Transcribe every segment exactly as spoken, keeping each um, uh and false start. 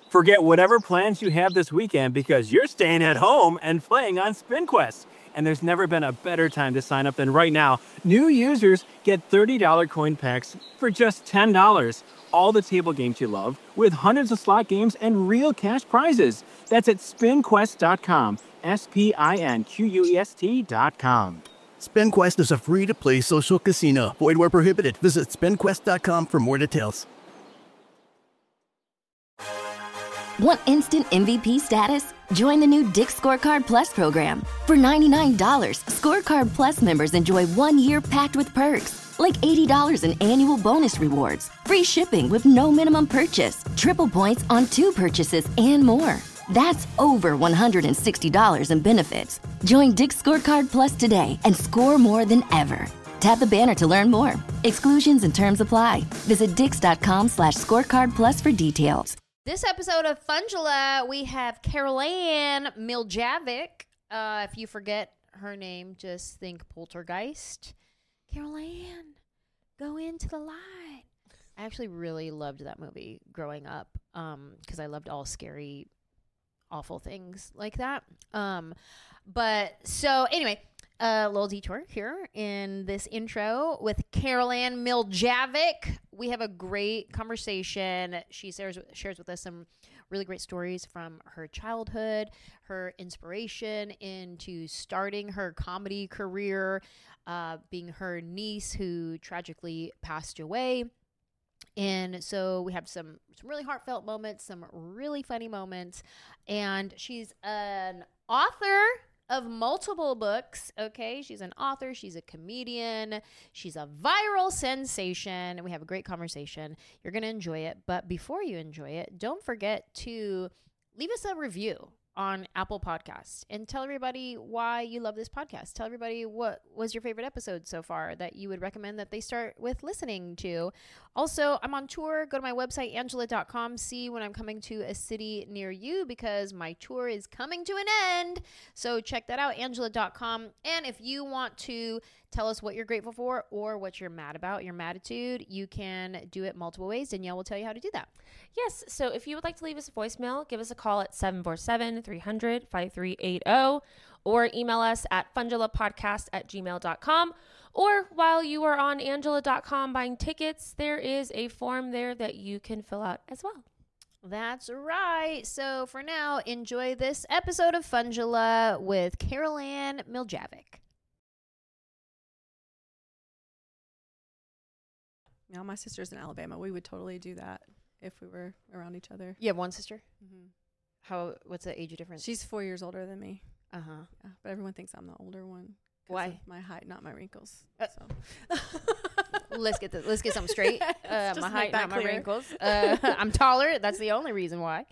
Forget whatever plans you have this weekend because you're staying at home and playing on SpinQuest. And there's never been a better time to sign up than right now. New users get thirty dollars coin packs for just ten dollars. All the table games you love with hundreds of slot games and real cash prizes. That's at spin quest dot com. S P I N Q U E S T dot com. SpinQuest is a free-to-play social casino. Void where prohibited. Visit spin quest dot com for more details. Want instant M V P status? Join the new Dick's Scorecard Plus program. For ninety-nine dollars, Scorecard Plus members enjoy one year packed with perks, like eighty dollars in annual bonus rewards, free shipping with no minimum purchase, triple points on two purchases, and more. That's over one hundred sixty dollars in benefits. Join Dick's Scorecard Plus today and score more than ever. Tap the banner to learn more. Exclusions and terms apply. Visit dix.com slash scorecard plus for details. This episode of Fungula, we have Carol Ann Miljavic. Uh, if you forget her name, just think Poltergeist. Carol Ann, go into the light. I actually really loved that movie growing up um, because I loved all scary, awful things like that. Um, but so anyway, a little detour here in this intro with Carol Ann Miljavic. We have a great conversation. She shares, shares with us some really great stories from her childhood, her inspiration into starting her comedy career, uh, being her niece who tragically passed away. And so we have some, some really heartfelt moments, some really funny moments. And she's an author of multiple books, okay? She's an author, she's a comedian, she's a viral sensation, and we have a great conversation. You're going to enjoy it, but before you enjoy it, don't forget to leave us a review on Apple Podcasts and tell everybody why you love this podcast. Tell everybody what was your favorite episode so far that you would recommend that they start with listening to. Also, I'm on tour. Go to my website, angela dot com. See when I'm coming to a city near you because my tour is coming to an end. So check that out, angela dot com. And if you want to tell us what you're grateful for or what you're mad about, your matitude, you can do it multiple ways. Danielle will tell you how to do that. Yes. So if you would like to leave us a voicemail, give us a call at seven four seven, three hundred, five three eight zero or email us at fungulapodcast at gmail dot com. Or while you are on angela dot com buying tickets, there is a form there that you can fill out as well. That's right. So for now, enjoy this episode of Fungula with Carol Ann Miljavic. Yeah, my sister's in Alabama. We would totally do that if we were around each other. You have one sister? Mm-hmm. How? What's the age difference? She's four years older than me. Uh-huh. Yeah, but everyone thinks I'm the older one. Why? My height, not my wrinkles. Uh, so. let's get the, let's get something straight. Uh, my height, not clear. my wrinkles. Uh, I'm taller. That's the only reason why.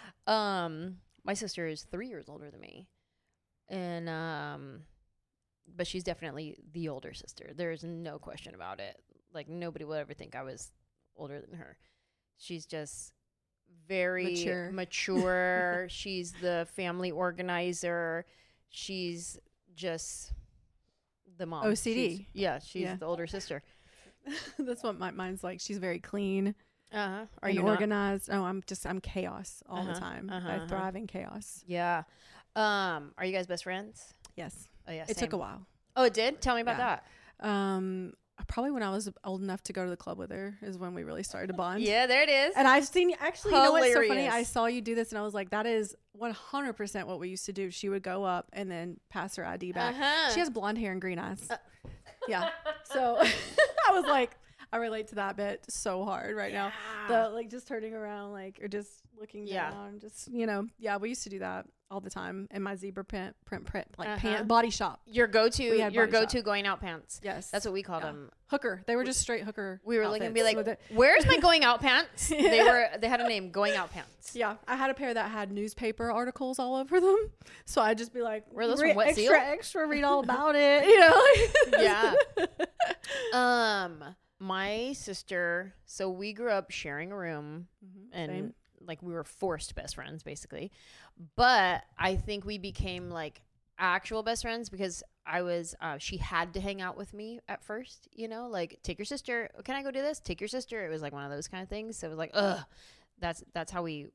Um, my sister is three years older than me, and um, but she's definitely the older sister. There's no question about it. Like nobody would ever think I was older than her. She's just very mature. mature. She's the family organizer. She's just the mom. O C D. She's, yeah, she's Yeah. the older sister. That's what my mine's like. She's very clean. Uh-huh. Are and you not? organized? Oh, I'm just I'm chaos all Uh-huh, the time. uh-huh, I uh-huh. thrive in chaos. Yeah. Um, are you guys best friends? Yes. Oh yeah. It same. took a while. Oh, it did? Tell me about Yeah. that. Um, probably when I was old enough to go to the club with her is when we really started to bond. Yeah, there it is. And I've seen, actually, you know what's so funny? Hilarious. I saw you do this and I was like, that is one hundred percent what we used to do. She would go up and then pass her I D back. Uh-huh. She has blonde hair and green eyes. Uh. Yeah. So I was like, I relate to that bit so hard right now. The like just turning around, like, or just looking Yeah. down, just, you know, yeah, we used to do that all the time in my zebra print, print, print, like Uh-huh. pant, body shop. Your go-to, We had your body go-to shop. going out pants. Yes. That's what we called Yeah. them. Hooker. They were just straight hooker. We were looking and be outfits like, with it. "Where's my going out pants?" They were. They had a name, going out pants. Yeah, I had a pair that had newspaper articles all over them, so I'd just be like, Were those "Re- from Wet extra, Seal?" extra, read all about it, you know? Like Yeah. Um, my sister. So we grew up sharing a room, Mhm, and same. like we were forced best friends, basically. But I think we became like actual best friends because I was. Uh, she had to hang out with me at first. You know, like take your sister. Can I go do this? Take your sister. It was like one of those kind of things. So it was like, ugh. That's that's how we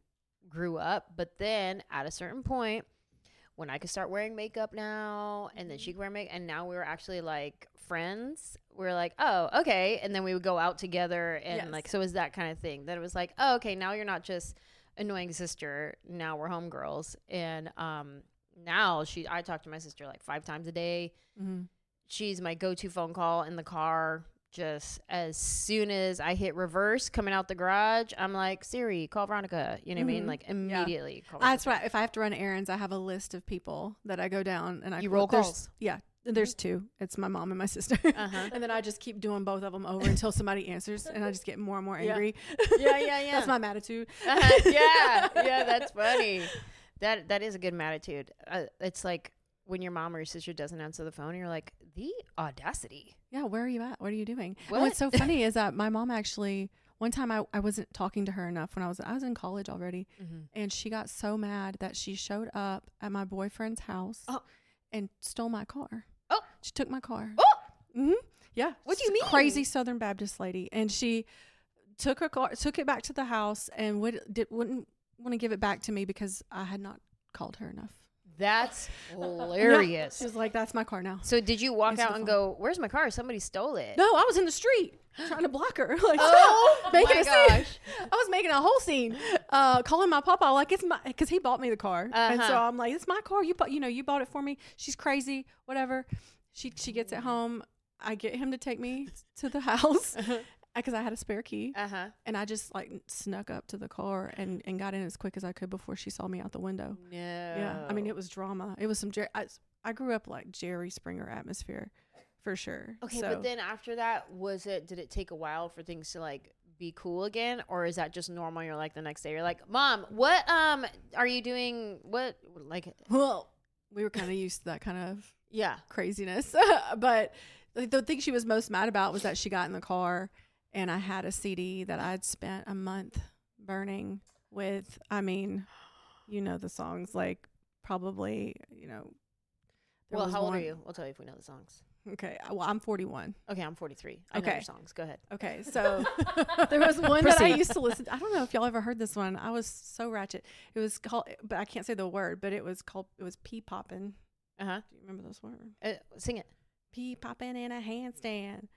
grew up. But then at a certain point, when I could start wearing makeup now, and then she could wear makeup, and now we were actually like friends. We were like, oh, okay. And then we would go out together, and Yes. like, so it was that kind of thing. Then it was like, oh, okay, now you're not just annoying sister. Now we're homegirls. And um, now she, I talk to my sister like five times a day. Mm-hmm. She's my go-to phone call in the car. Just as soon as I hit reverse coming out the garage, I'm like, Siri, call Veronica. You know what I mean? Mhm. Like immediately. Call That's Veronica. right. If I have to run errands, I have a list of people that I go down and I You roll there's- calls. Yeah, there's two. It's my mom and my sister. Uh-huh. And then I just keep doing both of them over until somebody answers, and I just get more and more Yeah. angry. Yeah, yeah, yeah. That's my attitude. Uh-huh. Yeah, yeah, that's funny. That that is a good attitude. Uh, it's like when your mom or your sister doesn't answer the phone, you're like, the audacity. Yeah, where are you at? What are you doing? What? And what's so funny is that my mom actually one time I, I wasn't talking to her enough when I was I was in college already, Mm-hmm. and she got so mad that she showed up at my boyfriend's house Oh. and stole my car. Oh. She took my car. Oh, Mm-hmm. Yeah. What do you S- mean? Crazy Southern Baptist lady, and she took her car, took it back to the house, and would did wouldn't want to give it back to me because I had not called her enough. that's Yeah. hilarious. She was like, "That's my car now." So did you walk Answer out the and phone. go, where's my car? Somebody stole it. No, I was in the street trying to block her. Like, Oh making my a scene. gosh. I was making a whole scene, uh, calling my papa like it's my because he bought me the car, and so Uh-huh. I'm like, it's my car. You bought, you know, you bought it for me. She's crazy, whatever. She she gets it home. I get him to take me to the house because I had a spare key, Uh-huh. and I just like snuck up to the car and and got in as quick as I could before she saw me out the window. No. Yeah, I mean, it was drama. It was some. Jer- I, I grew up like Jerry Springer atmosphere, for sure. Okay, So- but then after that, was it, did it take a while for things to like be cool again? Or is that just normal? You're like the next day, you're like, Mom, what um are you doing? What, like, well, we were kind of used to that kind of yeah. craziness. But the, the thing she was most mad about was that she got in the car and I had a C D that I'd spent a month burning with, I mean, you know, the songs, like probably, you know. there Well, was how old one- are you? We'll tell you if we know the songs. Okay. Well, I'm forty-one. Okay, I'm forty-three. I know Okay. your songs. Go ahead. Okay. So there was one that I Proceed. used to listen to. I don't know if y'all ever heard this one. I was so ratchet. It was called, but I can't say the word, but it was called, it was pea popping. Uh-huh. Do you remember this word? Uh, sing it. Pea popping in a handstand.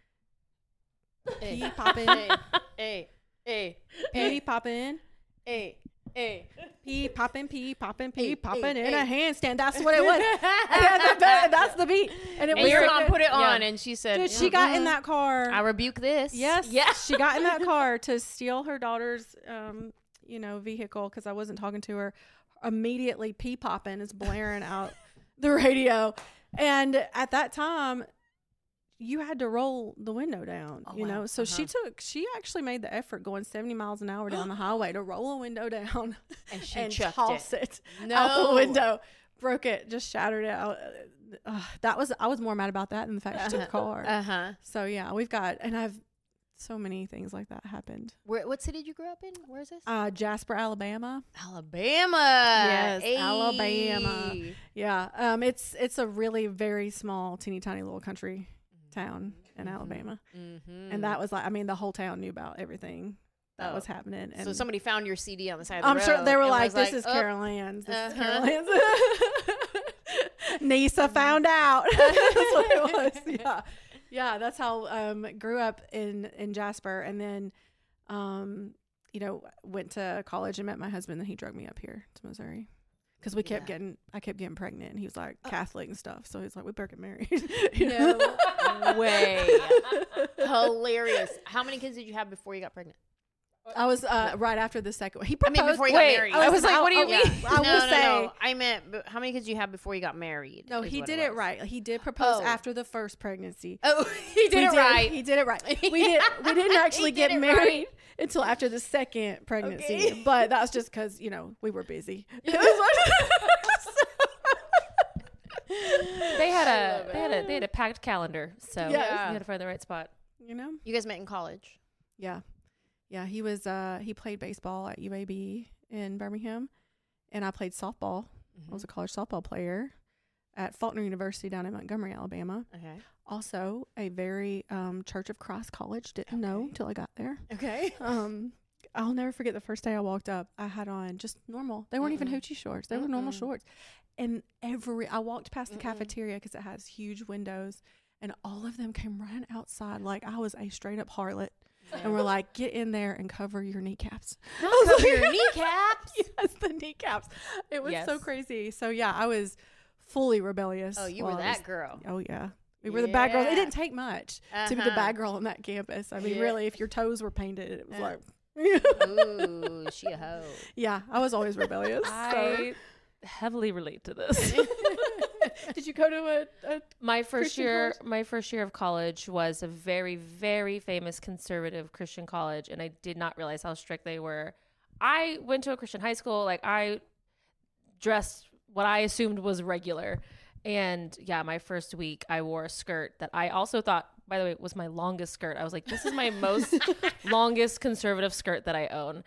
Hey. Pea popping. Hey, hey, Pea popping. hey, hey. Pea popping, pea popping, Hey, pea popping hey, in a hey. handstand. That's what it was. And that's, the, that's the beat. And it And was your so mom good. put it Yeah. on, and she said, Dude, she got in that car. I rebuke this. Yes. Yeah. She got in that car to steal her daughter's, um, you know, vehicle because I wasn't talking to her. Immediately, pea popping is blaring out the radio, and at that time, you had to roll the window down. Oh, you know, wow. so she Uh-huh. took. She actually made the effort going seventy miles an hour down the highway to roll a window down And she and chucked toss it. it, No. out the window. Broke it, just shattered it out. Uh, that was I was more mad about that than the fact she took the car. Uh-huh. So yeah, we've got, and I've so many things like that happened. Where, what city did you grow up in? Where is this? Uh, Jasper, Alabama. Alabama. Yes, Ayy. Alabama. Yeah, um, it's it's a really very small, teeny tiny little country town in Mhm. Alabama, Mm-hmm. and that was like, I mean, the whole town knew about everything that Oh. was happening. And So somebody found your C D on the side of the I'm road. sure they were and like, was "This is oh, Carol Ann's. This is Carol Uh-huh. Ann's." Nisa found out. That's what it was. Yeah, yeah. That's how um grew up in in Jasper, and then um you know went to college and met my husband. And he drug me up here to Missouri because we kept Yeah. getting I kept getting pregnant, and he was like Oh. Catholic and stuff. So he's like, we better get married. You know? No way. Hilarious. How many kids did you have before you got pregnant? I was uh right after the second one. He I proposed. mean, before you Wait, got married. I was like, what do you I- mean? yeah. I no, will no, say- no. I meant, but how many kids did you have before you got married? No, is he what did it was. right. He did propose Oh. after the first pregnancy. Oh, he did We it right. He did it right. We did. We didn't actually He get did it married right. until after the second pregnancy, Okay. but that's just because you know we were busy. They had a they had a they had a packed calendar, so Yes. you had to find the right spot. you know. You guys met in college. Yeah, yeah. He was. Uh, he played baseball at U A B in Birmingham, and I played softball. I was a college softball player at Faulkner University down in Montgomery, Alabama. Okay. Also, a very um, Church of Christ college. Didn't know Okay. until I got there. Okay. Um, I'll never forget the first day I walked up. I had on just normal. They weren't even Mm-mm. hoochie shorts. They were normal Mm-mm. shorts. And every I walked past the Mm-mm. cafeteria because it has huge windows, and all of them came running outside like I was a straight up harlot. And we're like, get in there and cover your kneecaps. Not I was cover like- your kneecaps. Yes, the kneecaps. It was so Yes. crazy. So yeah, I was fully rebellious. Oh, you while were I was- that girl. Oh yeah. We were the bad girls. It Yeah. didn't take much to be the Uh-huh. bad girl on that campus. I mean, Yeah. really, if your toes were painted, it was Yeah. like, Ooh, she a hoe. yeah, I was always rebellious. so. I heavily relate to this. Did you go to a, a My first Christian year, college? my first year of college was a very, very famous conservative Christian college, and I did not realize how strict they were. I went to a Christian high school, like I dressed what I assumed was regular, and yeah, my first week I wore a skirt that I also thought, by the way, was my longest skirt. I was like, this is my most longest conservative skirt that I own,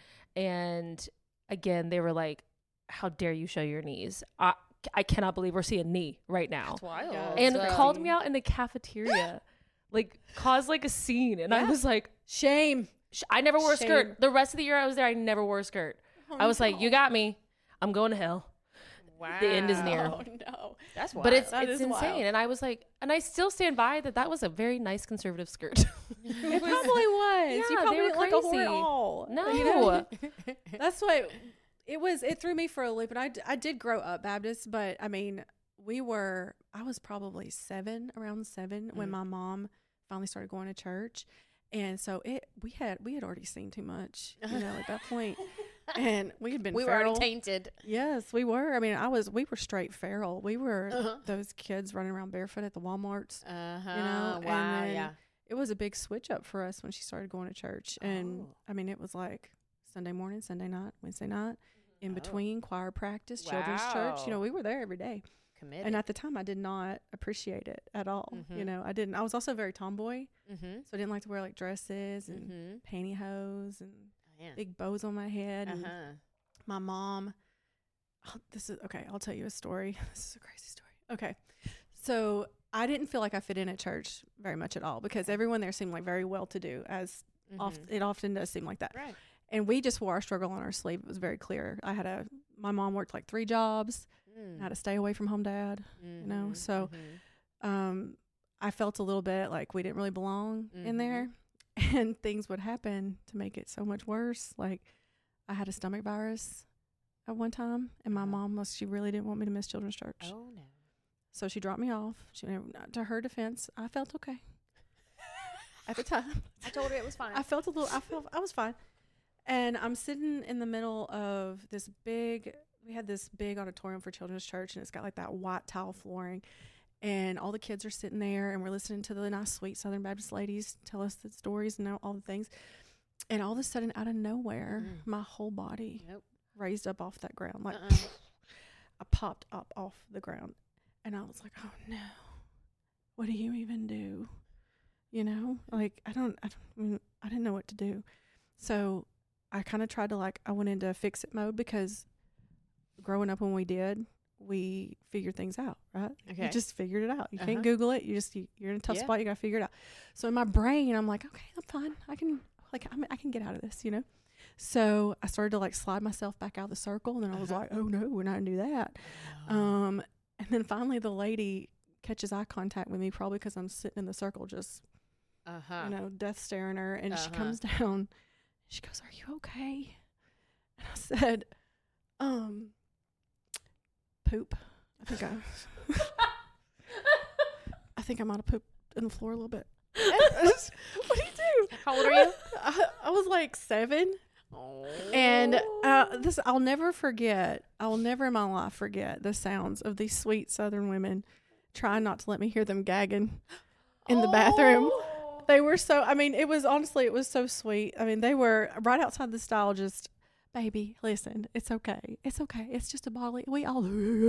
and again, they were like, how dare you show your knees? I I cannot believe we're seeing knee right now. That's wild. Yeah. And That's called crazy. me out in the cafeteria, like caused like a scene. And I Yeah. was like, shame? sh- I never wore a Shame. skirt. The rest of the year I was there, I never wore a skirt. I was like, you got me. I'm going to hell. Wow. The end is near. Oh no. That's wild. But it's That it's is insane. wild. And I was like, and I still stand by that that was a very nice conservative skirt. It probably was. Yeah, you they probably were didn't like a whore crazy. at all. No. You know? That's what it was. It threw me for a loop. And I, d- I did grow up Baptist, but I mean, we were, I was probably seven, around seven, when Mm. my mom finally started going to church. And so it, we had, we had already seen too much, you know, at that point. And we had been we were feral. already tainted. Yes, we were. I mean, I was, we were straight feral. We were Uh-huh. those kids running around barefoot at the Walmarts. Uh-huh. You know, and wow. then yeah. It was a big switch up for us when she started going to church. And Oh. I mean, it was like Sunday morning, Sunday night, Wednesday night, in Oh. between choir practice, children's church. You know, Wow. we were there every day. Committed. And at the time, I did not appreciate it at all. You Mhm. know, I didn't. I was also very tomboy, mm-hmm. so I didn't like to wear like dresses and Mm-hmm. pantyhose and Man. big bows on my head. And Uh-huh. my mom, oh, this is okay. I'll tell you a story. This is a crazy story. Okay, so I didn't feel like I fit in at church very much at all because everyone there seemed like very well to do, as oft, Mhm. it often does seem like that. Right. And we just wore our struggle on our sleeve. It was very clear. I had a my mom worked like three jobs. Mm. I had to stay away from home dad. know, Mhm, so- mhm. Um, I felt a little bit like we didn't really belong in Mhm. there, and things would happen to make it so much worse. Like I had a stomach virus at one time, and my Uh-huh. mom was she really didn't want me to miss children's church, Oh no. so she dropped me off. She, to her defense, I felt okay at the time. I told her it was fine. I felt a little. I felt I was fine, and I'm sitting in the middle of this big. We had this big auditorium for children's church, and it's got like that white tile flooring, and all the kids are sitting there, and we're listening to the nice, sweet Southern Baptist ladies tell us the stories and all the things, and all of a sudden, out of nowhere, Mm. my whole body Nope. raised up off that ground, like Uh-uh. I popped up off the ground, and I was like, oh no, what do you even do? You know, like I don't, I don't, I mean, I didn't know what to do. So I kind of tried to like, I went into fix it mode because growing up when we did, we figured things out, right? Okay. You just figured it out. You Uh-huh. can't Google it. You just, you, you're in a tough Yeah. spot. You got to figure it out. So in my brain, I'm like, okay, I'm fine. I can, like, I'm, I can get out of this, you know? So I started to like slide myself back out of the circle. And then I was Uh-huh. like, oh no, we're not going to do that. Um, and then finally the lady catches eye contact with me, probably because I'm sitting in the circle, just, Uh-huh. you know, death staring her. And she Uh-huh. comes down. She goes, are you okay? And I said, um, poop. I think I, I think I might have pooped in the floor a little bit. What do you do? How old are you? I, I was like seven. Oh. And uh, this, I'll never forget. I will never in my life forget the sounds of these sweet Southern women trying not to let me hear them gagging in the bathroom. They were so, I mean, it was honestly, it was so sweet. I mean, they were right outside the stall, just, baby, listen, it's okay. It's okay. It's just a bodily, we all.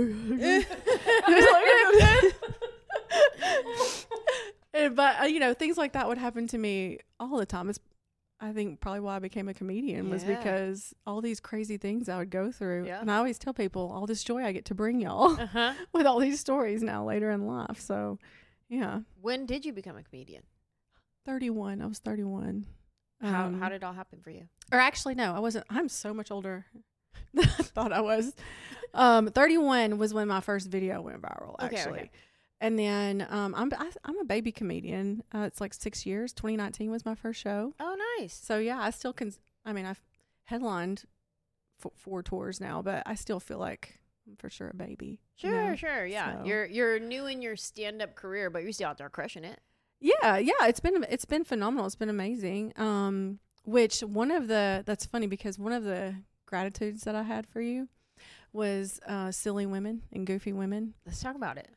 And, but, uh, you know, things like that would happen to me all the time. It's, I think probably why I became a comedian was Yeah. because all these crazy things I would go through. Yeah. And I always tell people all this joy I get to bring y'all Uh-huh. with all these stories now later in life. So, yeah. When did you become a comedian? thirty-one. I was thirty-one. How Um, how did it all happen for you? Or actually, no, I wasn't. I'm so much older than I thought I was. Um, thirty-one was when my first video went viral, Okay, actually. okay. And then um, I'm I, I'm a baby comedian. Uh, it's like six years. twenty nineteen was my first show. Oh, nice. So yeah, I still can. I mean, I've headlined f- four tours now, but I still feel like I'm for sure a baby. you Sure, know? sure, yeah. So- You're you're new in your stand up career, but you're still out there crushing it. Yeah, yeah, it's been it's been phenomenal. It's been amazing. Um, which one of the that's funny because one of the gratitudes that I had for you was uh, silly women and goofy women. Let's talk about it.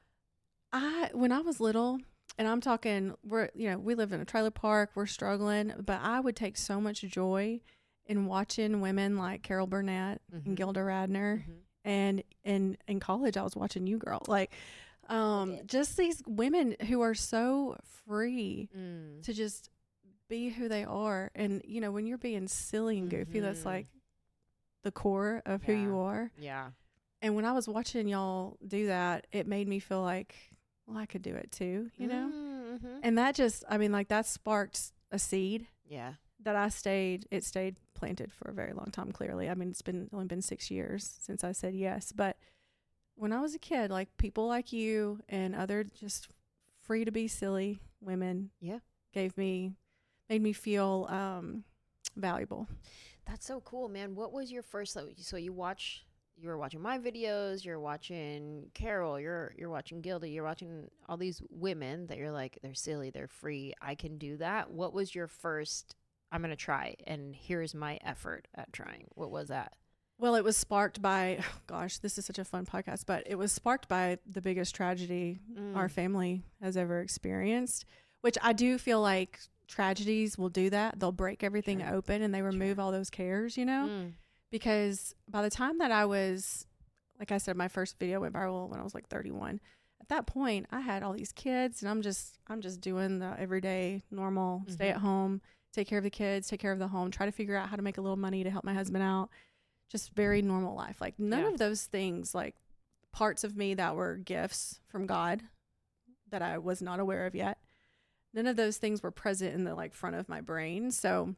I when I was little, and I'm talking, we're you know we live in a trailer park, we're struggling, but I would take so much joy in watching women like Carol Burnett Mhm. and Gilda Radner, Mhm. and in in college I was watching You Girl, like um, did. just these women who are so free Mm. to just be who they are, and you know when you're being silly and goofy, that's Mhm. like the core of who you Yeah. are. Yeah. And when I was watching y'all do that, it made me feel like, well, I could do it too, you know? Mm-hmm. And that just, I mean, like that sparked a seed Yeah. that I stayed, it stayed planted for a very long time, clearly. I mean, it's been only been six years since I said yes. But when I was a kid, like people like you and other just free to be silly women Yeah. gave me, made me feel um, valuable. That's so cool, man. What was your first so, so you watch you were watching my videos, you're watching Carol, you're you're watching Gilda, you're watching all these women that you're like, they're silly, they're free, I can do that. What was your first I'm gonna try and here's my effort at trying? What was that? Well, it was sparked by, oh gosh, this is such a fun podcast, but it was sparked by the biggest tragedy our Mm. family has ever experienced, which I do feel like tragedies will do that. They'll break everything Sure. open and they remove all those cares, you know? Mm. Because by the time that I was, like I said, my first video went viral when I was like thirty-one. At that point, I had all these kids, and I'm just, I'm just doing the everyday, normal, stay Mhm. at home, take care of the kids, take care of the home, try to figure out how to make a little money to help my husband out. Just very normal life. Like none Yeah. of those things, like parts of me that were gifts from God that I was not aware of yet. None of those things were present in the like front of my brain. So,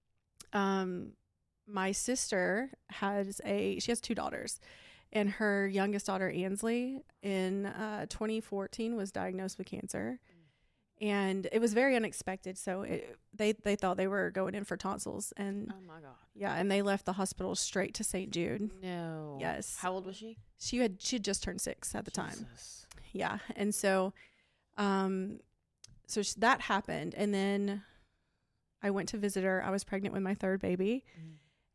um, my sister has a, she has two daughters, and her youngest daughter, Ansley, in uh, twenty fourteen was diagnosed with cancer. And it was very unexpected. So it, they, they thought they were going in for tonsils. And Oh my god. yeah, and they left the hospital straight to Saint Jude. No. Yes. How old was she? She had, she had just turned six at the time. Jesus. Yeah. And so, um, so sh- that happened. And then I went to visit her. I was pregnant with my third baby. Mm.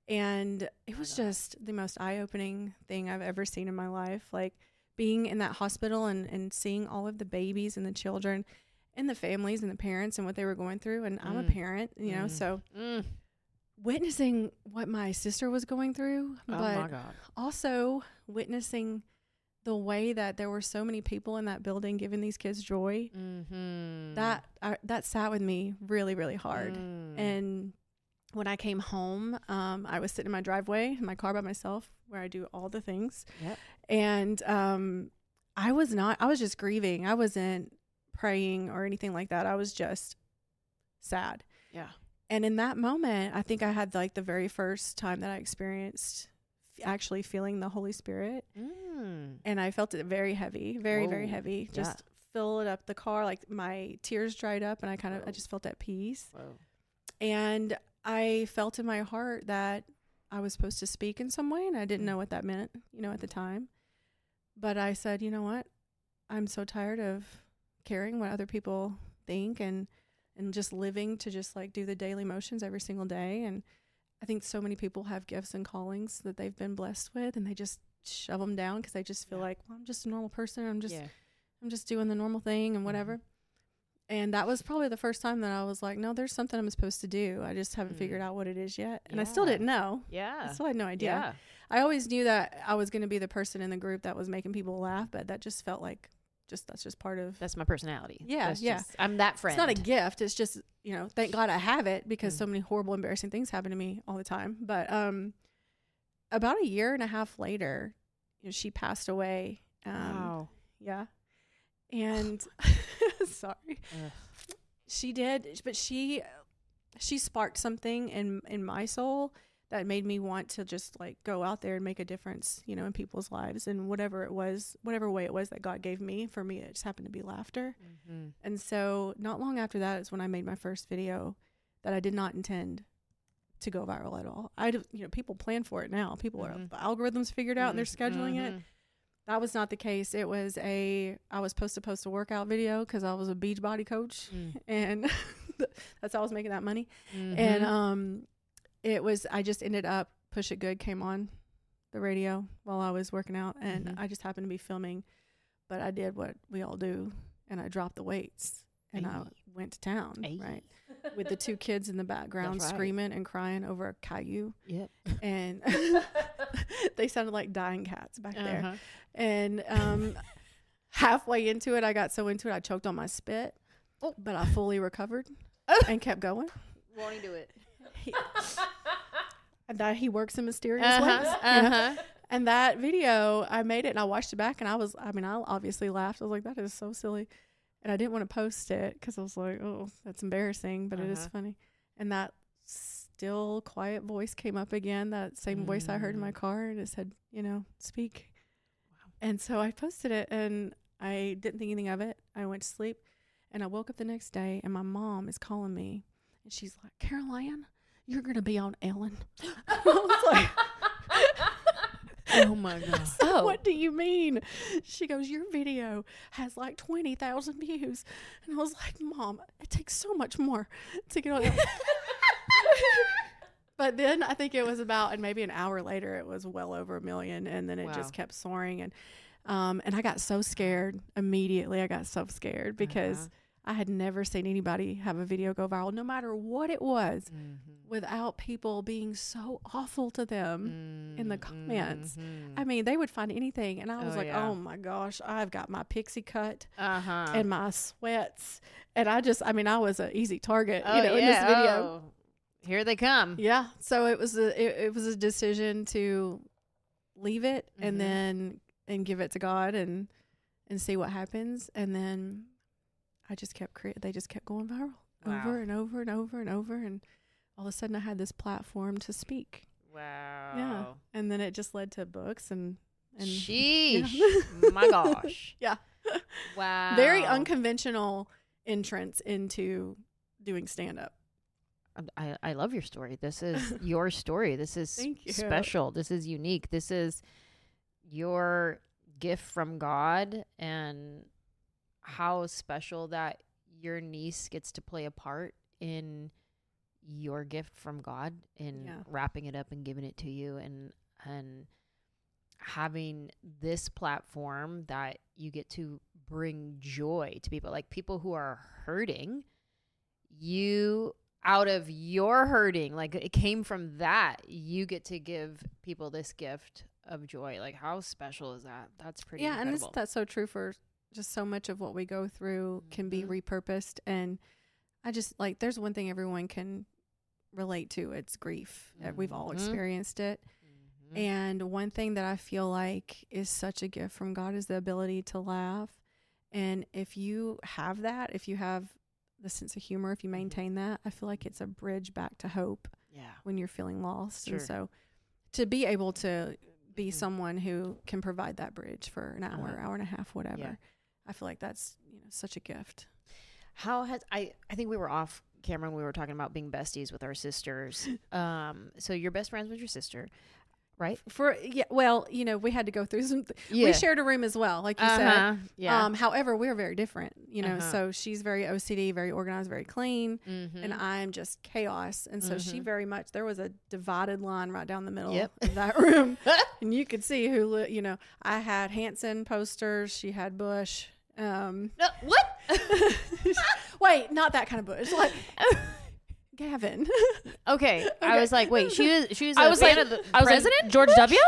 And it was God. just the most eye-opening thing I've ever seen in my life. Like being in that hospital and, and seeing all of the babies and the children and the families and the parents and what they were going through. And I'm a Mm. parent, you know, Mm. so Mm. witnessing what my sister was going through, Oh but my god. also witnessing the way that there were so many people in that building giving these kids joy. Mm-hmm. That I, that sat with me really, really hard. Mm. And when I came home, um, I was sitting in my driveway in my car by myself, where I do all the things. Yep. And um, I was not. I was just grieving. I wasn't praying or anything like that. I was just sad. Yeah. And in that moment, I think I had like the very first time that I experienced f- actually feeling the Holy Spirit. Mm. And I felt it very heavy, very, very Whoa. heavy. Yeah. Just filled up the car. Like my tears dried up, and I kind of, I Whoa. just felt at peace. Whoa. And I felt in my heart that I was supposed to speak in some way, and I didn't know what that meant, you know, at the time. But I said, you know what? I'm so tired of caring what other people think and and just living to just like do the daily motions every single day. And I think so many people have gifts and callings that they've been blessed with, and they just shove them down because they just feel Yeah. like, well, I'm just a normal person. I'm just yeah. I'm just doing the normal thing and whatever. And that was probably the first time that I was like, no, there's something I'm supposed to do. I just haven't Mm. figured out what it is yet. And I still Yeah. didn't know. Yeah. I still had no idea. Yeah. I always knew that I was going to be the person in the group that was making people laugh, but that just felt like just that's just part of That's my personality. Yeah, That's yeah. just- I'm that friend. It's not a gift. It's just, you know, thank God I have it because Mm. so many horrible, embarrassing things happen to me all the time. But um, about a year and a half later, you know, she passed away. Um, Wow. Yeah. And sorry. Ugh. She did, but she she sparked something in in my soul that made me want to just like go out there and make a difference, you know, in people's lives. And whatever it was, whatever way it was that God gave me, for me, it just happened to be laughter. Mm-hmm. And so not long after that is when I made my first video that I did not intend to go viral at all. I, you know, people plan for it now. People Mhm. are the algorithms figured out and they're scheduling it. Mhm. That was not the case. It was a, I was supposed to post a workout video because I was a beach body coach Mm. and that's how I was making that money. Mhm. And, um, it was, I just ended up, Push It Good came on the radio while I was working out and Mhm. I just happened to be filming, but I did what we all do and I dropped the weights and I Ay. went to town, Ay. right? With the two kids in the background That's right. screaming and crying over a Caillou. Yep. And they sounded like dying cats back there. Uh-huh. And um, halfway into it, I got so into it, I choked on my spit, Oh. but I fully recovered and kept going. Won't he do it? He, and that he works in mysterious Uh-huh. ways. you know? Uh-huh. And that video, I made it and I watched it back and I was, I mean, I obviously laughed. I was like, that is so silly. And I didn't want to post it because I was like, oh, that's embarrassing, but it is Uh-huh. funny. And that still quiet voice came up again, that same voice I heard in my Mm. car, and it said, you know, speak. And so I posted it and I didn't think anything of it. I went to sleep and I woke up the next day and my mom is calling me and she's like, Caroline, you're going to be on Ellen. I was like, Oh my God. Oh. what do you mean? She goes, your video has like twenty thousand views. And I was like, Mom, it takes so much more to get on that. But then I think it was about, and maybe an hour later, it was well over a million. And then it Wow. just kept soaring. And um, and I got so scared immediately. I got so scared because Uh-huh. I had never seen anybody have a video go viral, no matter what it was, Mhm. without people being so awful to them in the comments. Mhm. I mean, they would find anything. And I was Oh, like, yeah. oh my gosh, I've got my pixie cut Uh-huh. and my sweats. And I just, I mean, I was an easy target, Oh, you know, in this yeah. video. Oh. Here they come. Yeah. So it was a, it, it was a decision to leave it Mhm. and then, and give it to God and, and see what happens. And then I just kept creating, they just kept going viral Wow. over and over and over and over. And all of a sudden I had this platform to speak. Wow. Yeah. And then it just led to books and, and Sheesh. Yeah. My gosh. Yeah. Wow. Very unconventional entrance into doing stand up. I, I love your story. This is your story. This is Thank you. special. This is unique. This is your gift from God, and how special that your niece gets to play a part in your gift from God in Yeah. wrapping it up and giving it to you, and and having this platform that you get to bring joy to people, like people who are hurting. You, out of your hurting, like it came from that, you get to give people this gift of joy. Like, how special is that? That's pretty Yeah, and incredible. it's, that's so true for just so much of what we go through can be Mhm. repurposed. And I just like, there's one thing everyone can relate to. It's grief. Uh, We've all Mhm. experienced it. Mhm. And one thing that I feel like is such a gift from God is the ability to laugh. And if you have that, if you have the sense of humor, if you maintain that, I feel like it's a bridge back to hope yeah. when you're feeling lost. Sure. And so to be able to be Mhm. someone who can provide that bridge for an hour, Uh-huh. hour and a half, whatever, Yeah. I feel like that's, you know, such a gift. How has I? I think we were off camera when we were talking about being besties with our sisters. Um. So you're best friends with your sister, right? For, yeah, well, you know, we had to go through some, th- Yeah. we shared a room as well, like you said. Uh-huh. Yeah. Um, however, we're very different, you know, Uh-huh. so she's very O C D, very organized, very clean. mm-hmm. And I'm just chaos. And so she Mhm. very much, there was a divided line right down the middle Yep. of that room. And you could see who, li- you know, I had Hanson posters. She had Bush. Um, No, what? wait, not that kind of Bush. Like Gavin. Okay. I Okay. was like, wait, she was she was I a was fan like, of the I was president, like, George W.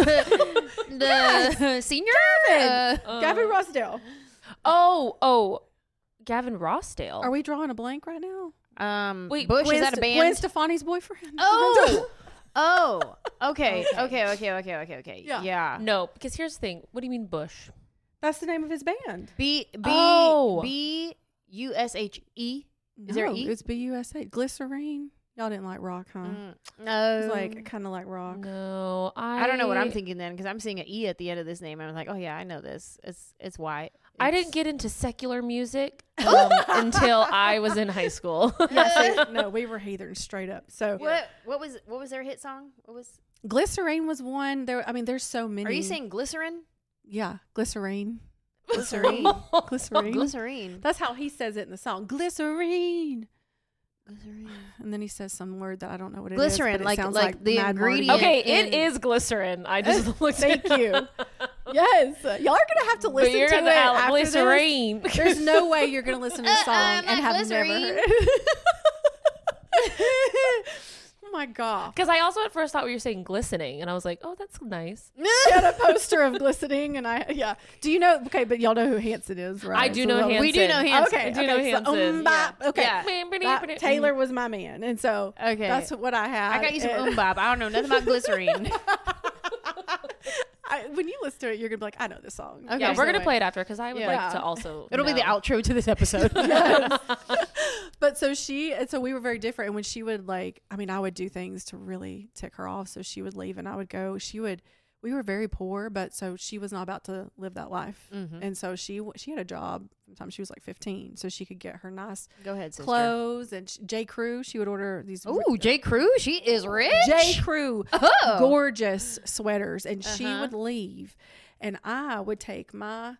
the senior. Gavin. Uh, Gavin Rossdale. Oh, oh, Gavin Rossdale. Are we drawing a blank right now? um, Wait, Bush Gwen is that a St- band? Gwen Stefani's boyfriend. Oh, oh, okay, okay, okay, okay, okay, okay. Yeah. Yeah. No, because here's the thing. What do you mean Bush? That's the name of his band. B B Oh. B U S H E. Is there No, E? It's B U S A. Glycerine. Y'all didn't like rock, huh? Mm, no. It's like kind of like rock. No, I I don't know what I'm thinking then because I'm seeing an E at the end of this name. I'm like, oh yeah, I know this. It's it's white. I It's- didn't get into secular music um, until I was in high school. Yeah, see, no, we were heathens straight up. So What what was what was their hit song? What was? glycerine was one. There, I mean, there's so many. Are you saying glycerin? Yeah, glycerine. Glycerine. Glycerine. Glycerine. That's how he says it in the song. Glycerine. Glycerine. And then he says some word that I don't know what it Glycerin, is. but it like- sounds like the Mad Marty. ingredient. Okay, in- it is glycerin. I just looked. Thank it you. up. Yes, y'all are gonna have to But listen you're to in it the al- after glycerine. this. There's no way you're gonna listen to the Uh-uh, song and not have glycerine. never heard it. Oh my god! Because I also at first thought we were saying glistening, and I was like, oh, that's nice. Got a poster of glistening, and I yeah. Do you know? Okay, but y'all know who Hanson is, right? I do So know well, Hanson. We do know Hanson. Okay, I do okay, know so, Hanson. um, bop, Yeah. okay. Yeah. That- Taylor was my man, and so Okay. that's what I had. I got you some and- umbop. I don't know nothing about glycerine. I, when you listen to it, you're gonna be like, I know this song. Okay. Yeah, we're So gonna wait. play it after because I would Yeah. like to also. It'll be the know. outro to this episode. Yes. But so she, and so we were very different. And when she would like, I mean, I would do things to really tick her off. So she would leave and I would go. She would, we were very poor, but so she was not about to live that life. Mhm. And so she, w- she had a job. Sometimes she was like fifteen. So she could get her nice Go ahead, sister. clothes and sh- J. Crew. She would order these. Ooh, J. Crew. She is rich. J. Crew. Oh. Gorgeous sweaters. And she Uh-huh. would leave. And I would take my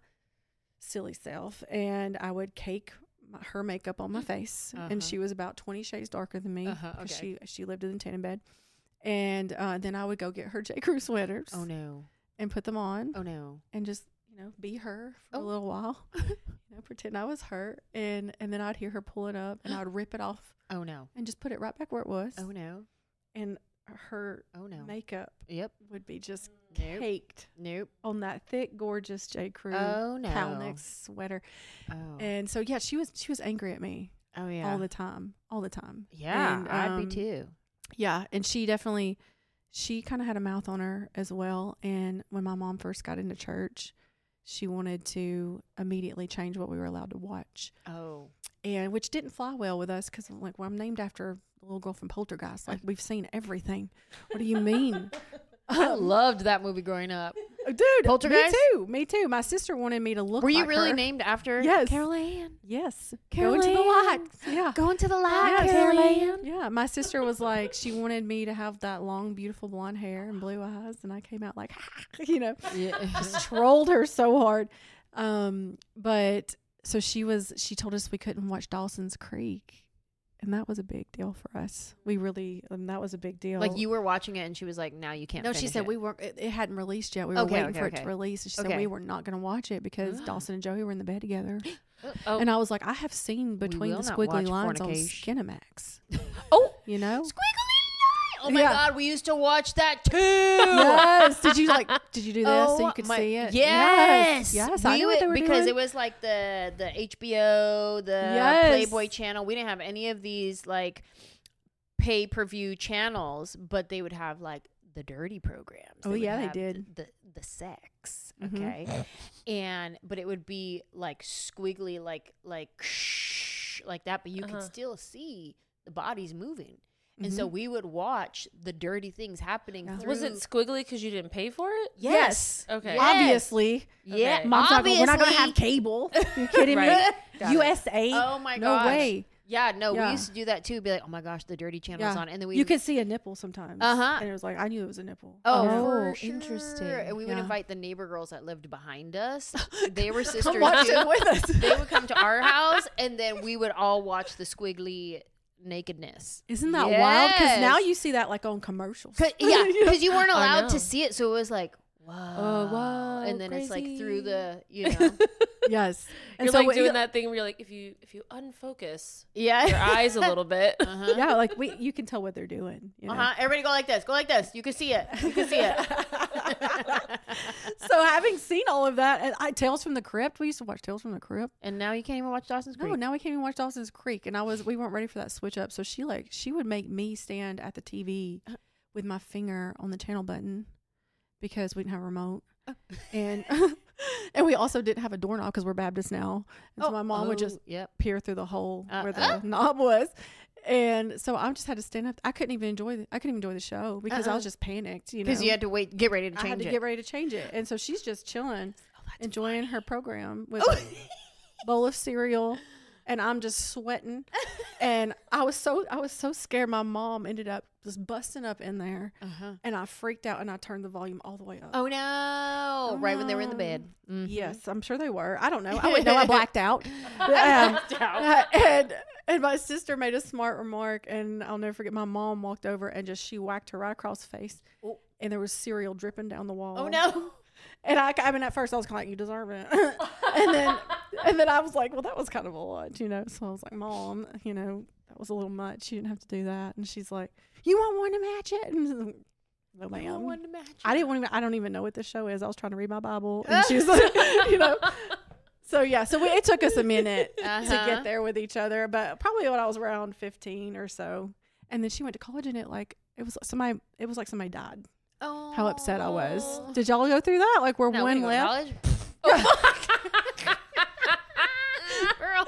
silly self and I would cake my, her makeup on my face. Uh-huh. And she was about twenty shades darker than me. Uh-huh, 'cause okay. She, she lived in the tanning bed. And uh, then I would go get her J. Crew sweaters Oh no. and put them on Oh no. and just, you know, be her for Oh. a little while. you know, pretend I was her. And, and then I'd hear her pull it up and I'd rip it off Oh no. and just put it right back where it was. Oh no. And her Oh no. makeup Yep. would be just Nope. caked Nope. on that thick, gorgeous J. Crew Oh no. Calnex sweater. Oh. And so yeah, she was she was angry at me oh yeah. all the time, all the time. yeah. And, I'd um, be too. Yeah, and she definitely she kind of had a mouth on her as well. And when my mom first got into church, she wanted to immediately change what we were allowed to watch, Oh. and which didn't fly well with us because like, well, I'm named after the little girl from Poltergeist. Like we've seen everything. What do you mean? I Um, loved that movie growing up. Dude, Poltergeist? Me too. Me too. My sister wanted me to look Were you like really her. named after Yes. Carol Ann? Yes. Carol Go into the Ann. light. Yeah. Go into the light, Yes. Carol Ann. Yeah. My sister was like, she wanted me to have that long, beautiful blonde hair and blue eyes. And I came out like, you know, Yeah. just trolled her so hard. Um, but so she was, she told us we couldn't watch Dawson's Creek. And that was a big deal for us. We really, um, that was a big deal. Like you were watching it and she was like, now you can't No, she finish said it. we weren't. It, it hadn't released yet. We were Okay, waiting okay, for it okay. to release. And she Okay. said we were not going to watch it because Dawson and Joey were in the bed together. Oh, And I was like, I have seen between will the not squiggly watch lines on Fornication. Skinamax. oh, You know? Squiggly line. Oh my Yeah. God, we used to watch that too. Yes. Did you like? Did you do this so Oh you could my- see it? Yes, Yes. Yes. We I knew what they would- were because doing. it was like the the H B O, the Yes. Playboy channel. We didn't have any of these like pay per view channels, but they would have like the dirty programs. Oh, would yeah, they have did. the the, the sex. Mhm. Okay, and but it would be like squiggly, like like like that, but you Uh-huh. could still see the bodies moving. And so Mm-hmm. we would watch the dirty things happening Yeah. through. was it squiggly because you didn't pay for it? Yes. Okay. Yes. Obviously. Yeah, Okay. Mom's not gonna, we're not going to have obviously. cable. You kidding Right. Got me? it. U S A. Oh my no gosh. way. Yeah, no, Yeah. we used to do that too. Be like, oh my gosh, the dirty channel's Yeah. on, and then we You could see a nipple sometimes. Uh-huh. And it was like, I knew it was a nipple. Oh, Oh, for sure. interesting. And we would Yeah. invite the neighbor girls that lived behind us. They were sisters Come watch too. it with us. They would come to our house, and then we would all watch the squiggly nakedness. Isn't that wild? Because now Yes. you see that like on commercials. 'Cause- yeah, because you weren't I allowed know. to see it, so it was like, wow, Oh, wow, and then it's like through crazy. the, you know, Yes. And You're so like we- doing that thing where you're like, if you if you unfocus yeah, your eyes a little bit. Uh-huh. Yeah, like we, you can tell what they're doing. You know? Uh-huh. Everybody go like this. Go like this. You can see it. You can see it. So having seen all of that, and I Tales from the Crypt, we used to watch Tales from the Crypt. And now you can't even watch Dawson's Creek. No, now we can't even watch Dawson's Creek, and I was we weren't ready for that switch up. So she like she would make me stand at the T V with my finger on the channel button because we didn't have a remote, and And we also didn't have a doorknob because we're Baptist now. And so my mom would just yep. peer through the hole Uh, where the uh. knob was. And so I just had to stand up. I couldn't even enjoy the, I couldn't even enjoy the show because I Uh-uh. was just panicked, you know. Because you had to wait, get ready to I change had to it. get ready to change it. And so she's just chilling, enjoying her program with Oh. a bowl of cereal, and I'm just sweating. And I was so I was so scared. My mom ended up just busting up in there, Uh-huh. and I freaked out and I turned the volume all the way up. Oh no! Right when they were in the bed. Mhm. Yes, I'm sure they were. I don't know. I wouldn't know. I blacked out. Um, uh, and and my sister made a smart remark, and I'll never forget. My mom walked over and just she whacked her right across the face, Oh. and there was cereal dripping down the wall. Oh no! And I, I mean, at first I was kind of like, "You deserve it," and then and then I was like, "Well, that was kind of a lot, you know." So I was like, "Mom, you know, that was a little much. You didn't have to do that." And she's like, "You want one to match it?" And no, ma'am. One to match I it. didn't want to. I don't even know what this show is. I was trying to read my Bible, and she was like, you know. So yeah, so we, it took us a minute to Uh-huh. get there with each other, but probably when I was around fifteen or so, and then she went to college, and it like it was somebody. It was like somebody died. Oh. How upset I was. Did y'all go through that? Like where No, we one didn't go to left? college. Girl.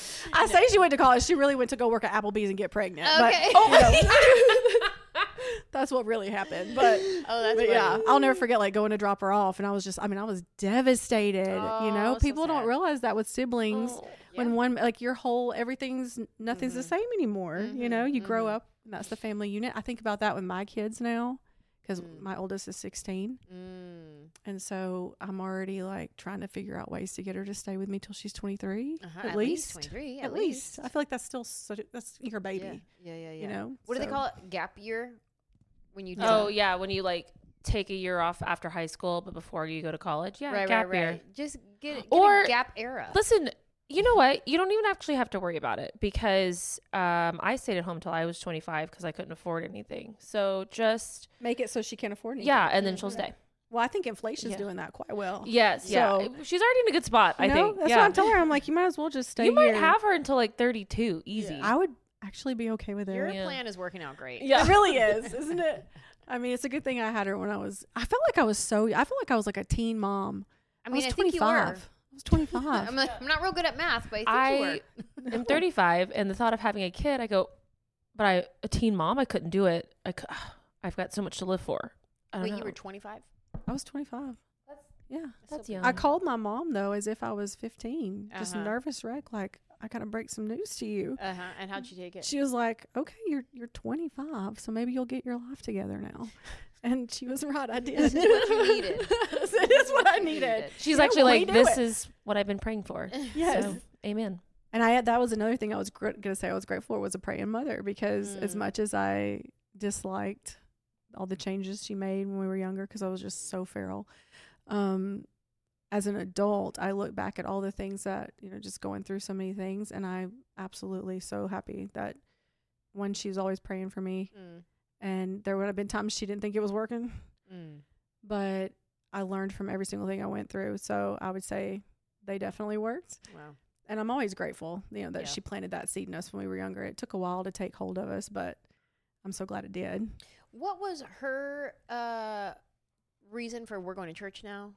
I say she went to college. She really went to go work at Applebee's and get pregnant. Okay. But, you know, that's what really happened. But, Oh, that's but yeah, funny. I'll never forget like going to drop her off, and I was just, I mean, I was devastated. Oh, you know, so people don't sad. realize that with siblings, Oh, when yeah. one like your whole everything's nothing's the Mhm. same anymore. You Mhm, know, you grow mhm. up, and that's the family unit. I think about that with my kids now, because Mm. my oldest is sixteen. Mm. And so I'm already like trying to figure out ways to get her to stay with me till she's twenty-three, Uh-huh, at, least. twenty-three. At least. I feel like that's still such a, that's your baby, Yeah, yeah, yeah. yeah. you know? What do they So- call it? Gap year? When you Oh don't- yeah, when you like take a year off after high school, but before you go to college. Yeah, right, gap right, year. right. Just get, get Or- a gap era. Listen, you know what? You don't even actually have to worry about it because um, I stayed at home till I was twenty-five because I couldn't afford anything. So just Make it so she can't afford anything. yeah, and then she'll stay. Well, I think inflation's Yeah. doing that quite well. Yes, yeah. So- She's already in a good spot. I You know? think. That's yeah. what I'm telling her. I'm like, you might as well just stay you might here. have her until like thirty-two, easy. I would actually be okay with Your it. Yeah. plan is working out great. Yeah. It really is, isn't it? I mean, it's a good thing I had her when I was, I felt like I was so, I felt like I was like a teen mom. I mean, I, was think you twenty-five. were. I was twenty-five. I'm, like, I'm not real good at math, but I think I you were. am thirty-five, and the thought of having a kid, I go, but I a teen mom, I couldn't do it. I, cou- I've got so much to live for. I don't Wait, know. you were twenty-five? I was twenty-five. Yeah. That's so young. I called my mom though as if I was fifteen, just Uh-huh. nervous wreck, like I gotta break some news to you. Uh huh. And how'd you take it? She was like, "Okay, you're you're twenty-five, so maybe you'll get your life together now." And she was right. I did. This is what you needed. This is what I needed. She's Yeah, actually we like, do this it. is what I've been praying for. Yes. So, amen. And I had, that was another thing I was gr- gonna say I was grateful for was a praying mother, because as Mm. much as I disliked all the changes she made when we were younger, because I was just so feral. Um, as an adult, I look back at all the things that, you know, just going through so many things, and I'm absolutely so happy that one, she was always praying for me, Mm. and there would have been times she didn't think it was working, Mm. but I learned from every single thing I went through. So I would say they definitely worked. Wow. And I'm always grateful, you know, that Yeah. she planted that seed in us when we were younger. It took a while to take hold of us, but I'm so glad it did. What was her uh, reason for we're going to church now?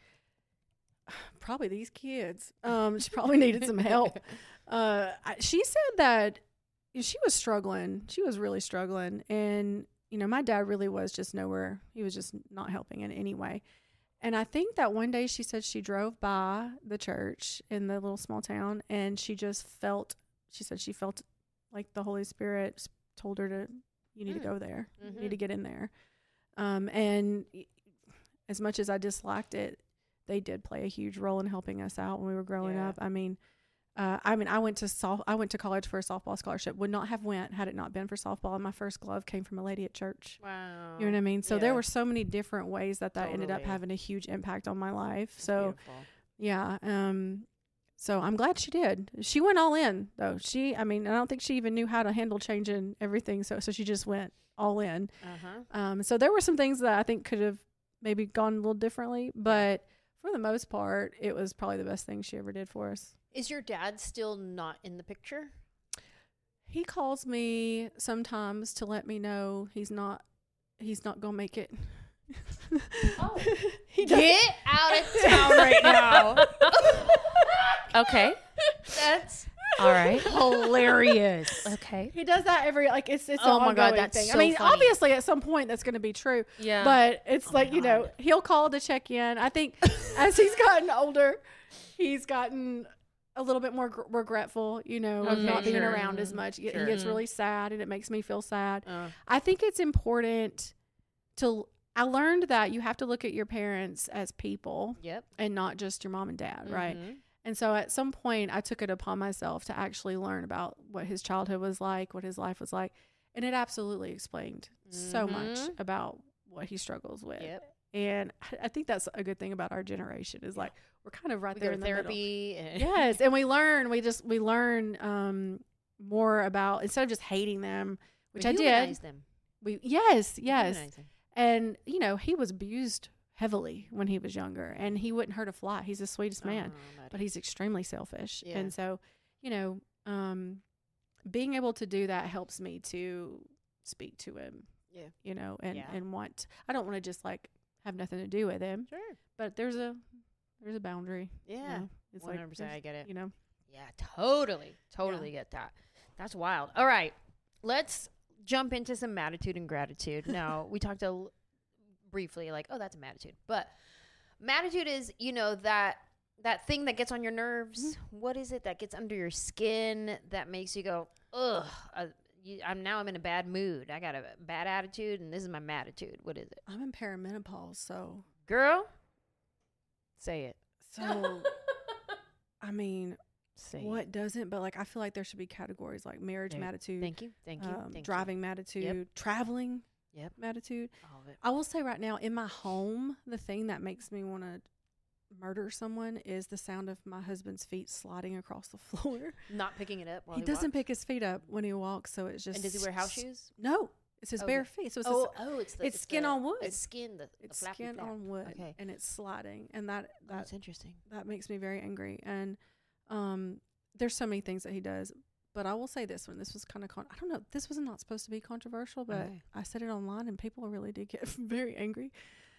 Probably these kids. Um, she probably needed some help. Uh, I, she said that she was struggling. She was really struggling. And, you know, my dad really was just nowhere. He was just not helping in any way. And I think that one day she said she drove by the church in the little small town, and she just felt, she said she felt like the Holy Spirit s- told her to, you need Mm. to go there. You Mhm. need to get in there. Um, and y- as much as I disliked it, they did play a huge role in helping us out when we were growing Yeah. up. I mean, uh, I mean, I went to soft, I went to college for a softball scholarship. Would not have went had it not been for softball. And my first glove came from a lady at church. Wow. You know what I mean? So there Yeah. were so many different ways that that ended up Totally. having a huge impact on my life. So Beautiful. yeah, um, so I'm glad she did. She went all in though. She, I mean, I don't think she even knew how to handle changing everything. So so she just went all in. Uh-huh. Um, so there were some things that I think could have maybe gone a little differently, but for the most part, it was probably the best thing she ever did for us. Is your dad still not in the picture? He calls me sometimes to let me know he's not he's not gonna make it. Oh. he does. Get out of town right now. Wow. Okay. That's All right. hilarious. Okay. He does that every like it's it's Oh an my God, ongoing that's thing. so I mean, funny. obviously at some point that's going to be true. Yeah. But it's Oh my like you know God. he'll call to check in. I think as he's gotten older, he's gotten a little bit more gr- regretful. You know, of Okay, not being sure. around as much. He Sure. gets really sad, and it makes me feel sad. Uh, I think it's important to. I learned that you have to look at your parents as people yep. and not just your mom and dad, right? Mhm. And so at some point, I took it upon myself to actually learn about what his childhood was like, what his life was like. And it absolutely explained so much Mhm. about what he struggles with. Yep. And I- I think that's a good thing about our generation is like we're kind of right We there go in to the middle. therapy. And Yes, and we learn. We just we learn um, more about instead of just hating them, which we I did. humanize Them. We yes, We yes, humanize them. and you know he was abused heavily when he was younger, and he wouldn't hurt a fly. He's the sweetest man. Oh, buddy. But he's extremely selfish. Yeah. And so, you know, um, being able to do that helps me to speak to him. Yeah. You know, and, Yeah. and want, I don't want to just like have nothing to do with him, Sure. but there's a, there's a boundary. you Yeah. know? It's one like, hundred percent. there's- I get it. you know, Yeah, totally. Totally get that. That's wild. All right. Let's jump into some matitude and gratitude. Now, we talked a l- briefly like, oh, that's a matitude. But matitude is, you know, that that thing that gets on your nerves. What is it that gets under your skin that makes you go, ugh, uh, you, I'm now I'm in a bad mood. I got a bad attitude and this is my matitude. What is it? I'm in perimenopause. So, Girl, say it. so, I mean, Say it. what doesn't, but like, I feel like there should be categories like marriage There- matitude, Thank you. Thank you. um, Thank driving matitude, traveling you. Yep. matitude. All of it. I will say right now, in my home, the thing that makes me want to murder someone is the sound of my husband's feet sliding across the floor. Not picking it up while he he, doesn't walks. pick his feet up when he walks, so it's just. And does he wear house shoes? No, it's his Oh, bare okay. feet. So it's, Oh, his- oh, it's the, it's skin the- on wood. It's skin. The, the it's flappy skin flap. on wood, Okay, and it's sliding, and that oh, that that's interesting. that makes me very angry. And um, there's so many things that he does. But I will say this one. This was kind of con- I don't know. This was not supposed to be controversial, but Okay. I said it online, and people really did get very angry.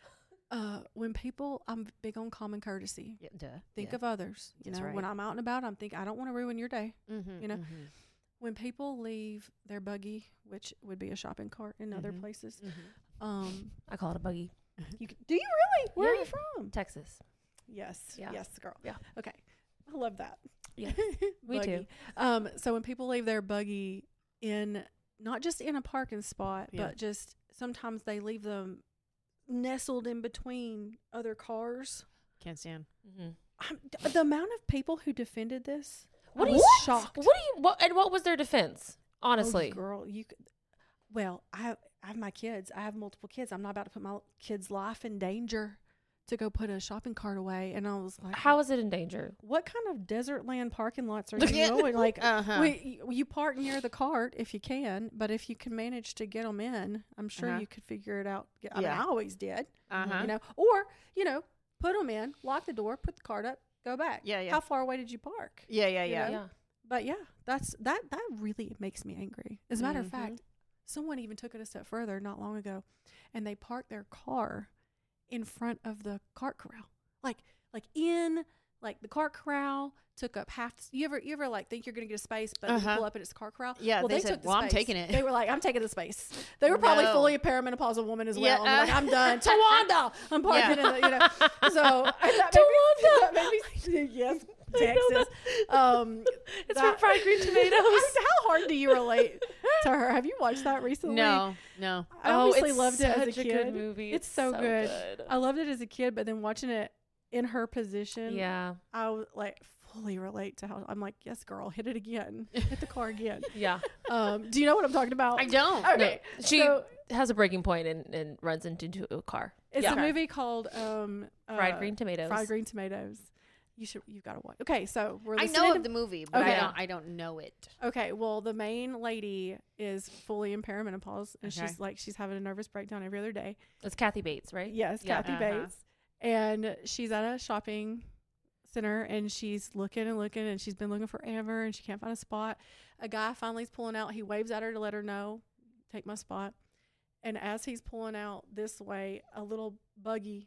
Uh, when people, I'm big on common courtesy. Yeah, duh. Think yeah. of others. You That's know, when right. I'm out and about, I'm thinking I don't want to ruin your day. Mm-hmm, you know, mm-hmm, When people leave their buggy, which would be a shopping cart in other Mhm. places, mm-hmm. um, I call it a buggy. you c- do you really? Where are Yeah. you from? Texas. Yes, Yeah. yes, girl. Yeah. Okay, I love that. Yeah, we Buggy. too. Um, so when people leave their buggy in, not just in a parking spot, Yeah. but just sometimes they leave them nestled in between other cars. Can't stand. Mm-hmm. I'm, d- the amount of people who defended this, What I do was you shocked. What do you? What and what was their defense? Oh, Honestly, girl, you could. Well, I have, I have my kids. I have multiple kids. I'm not about to put my kid's life in danger to go put a shopping cart away. And I was like, how is it in danger? what kind of desert land parking lots are you Yeah. going? Like, Uh-huh. we, you, you park near the cart if you can, but if you can manage to get them in, I'm sure Uh-huh. you could figure it out. I Yeah. mean, I always did. Uh-huh. You know, or you know, put them in, lock the door, put the cart up, go back. Yeah, yeah. How far away did you park? Yeah, yeah, You yeah. know? Yeah. But yeah, that's that. That really makes me angry. As a matter Mhm. of fact, someone even took it a step further not long ago, and they parked their car in front of the cart corral, like like in like the cart corral took up half. You ever you ever like think you're gonna get a space, but then you Uh-huh. pull up and it's a cart corral? Yeah, well, they they, said, took the "Well, I'm space. taking it." They were like, I'm taking the space. They were probably No. fully a perimenopausal woman as Yeah, well. And they're like, uh, I'm done. Tawanda, I'm parking Yeah. in the, you know. So and that made me, that made me yes, Texas. Um, It's that- from fried green tomatoes. How hard do you relate to her? Have you watched that recently? No, no. I Oh, obviously it's loved it as a such a kid. good movie. It's It's so, so good. good. I loved it as a kid, but then watching it in her position, Yeah. I would like fully relate to how I'm like, yes, girl, hit it again, hit the car again. Yeah. Um, do you know what I'm talking about? I don't. Okay, No, she so has a breaking point and, and runs into, into a car. it's Yeah. a movie called um, Fried uh, green tomatoes. Fried green tomatoes. You should, you've got to watch. Okay, so we're I listening know to- of the movie, but Okay. I don't. I don't know it. Okay, well, the main lady is fully in perimenopause, and Okay. she's like, she's having a nervous breakdown every other day. It's Kathy Bates, right? Yes, Yeah. Kathy Uh-huh. Bates. And she's at a shopping center, and she's looking and looking, and she's been looking forever, and she can't find a spot. A guy finally is pulling out. He waves at her to let her know, take my spot. And as he's pulling out this way, a little buggy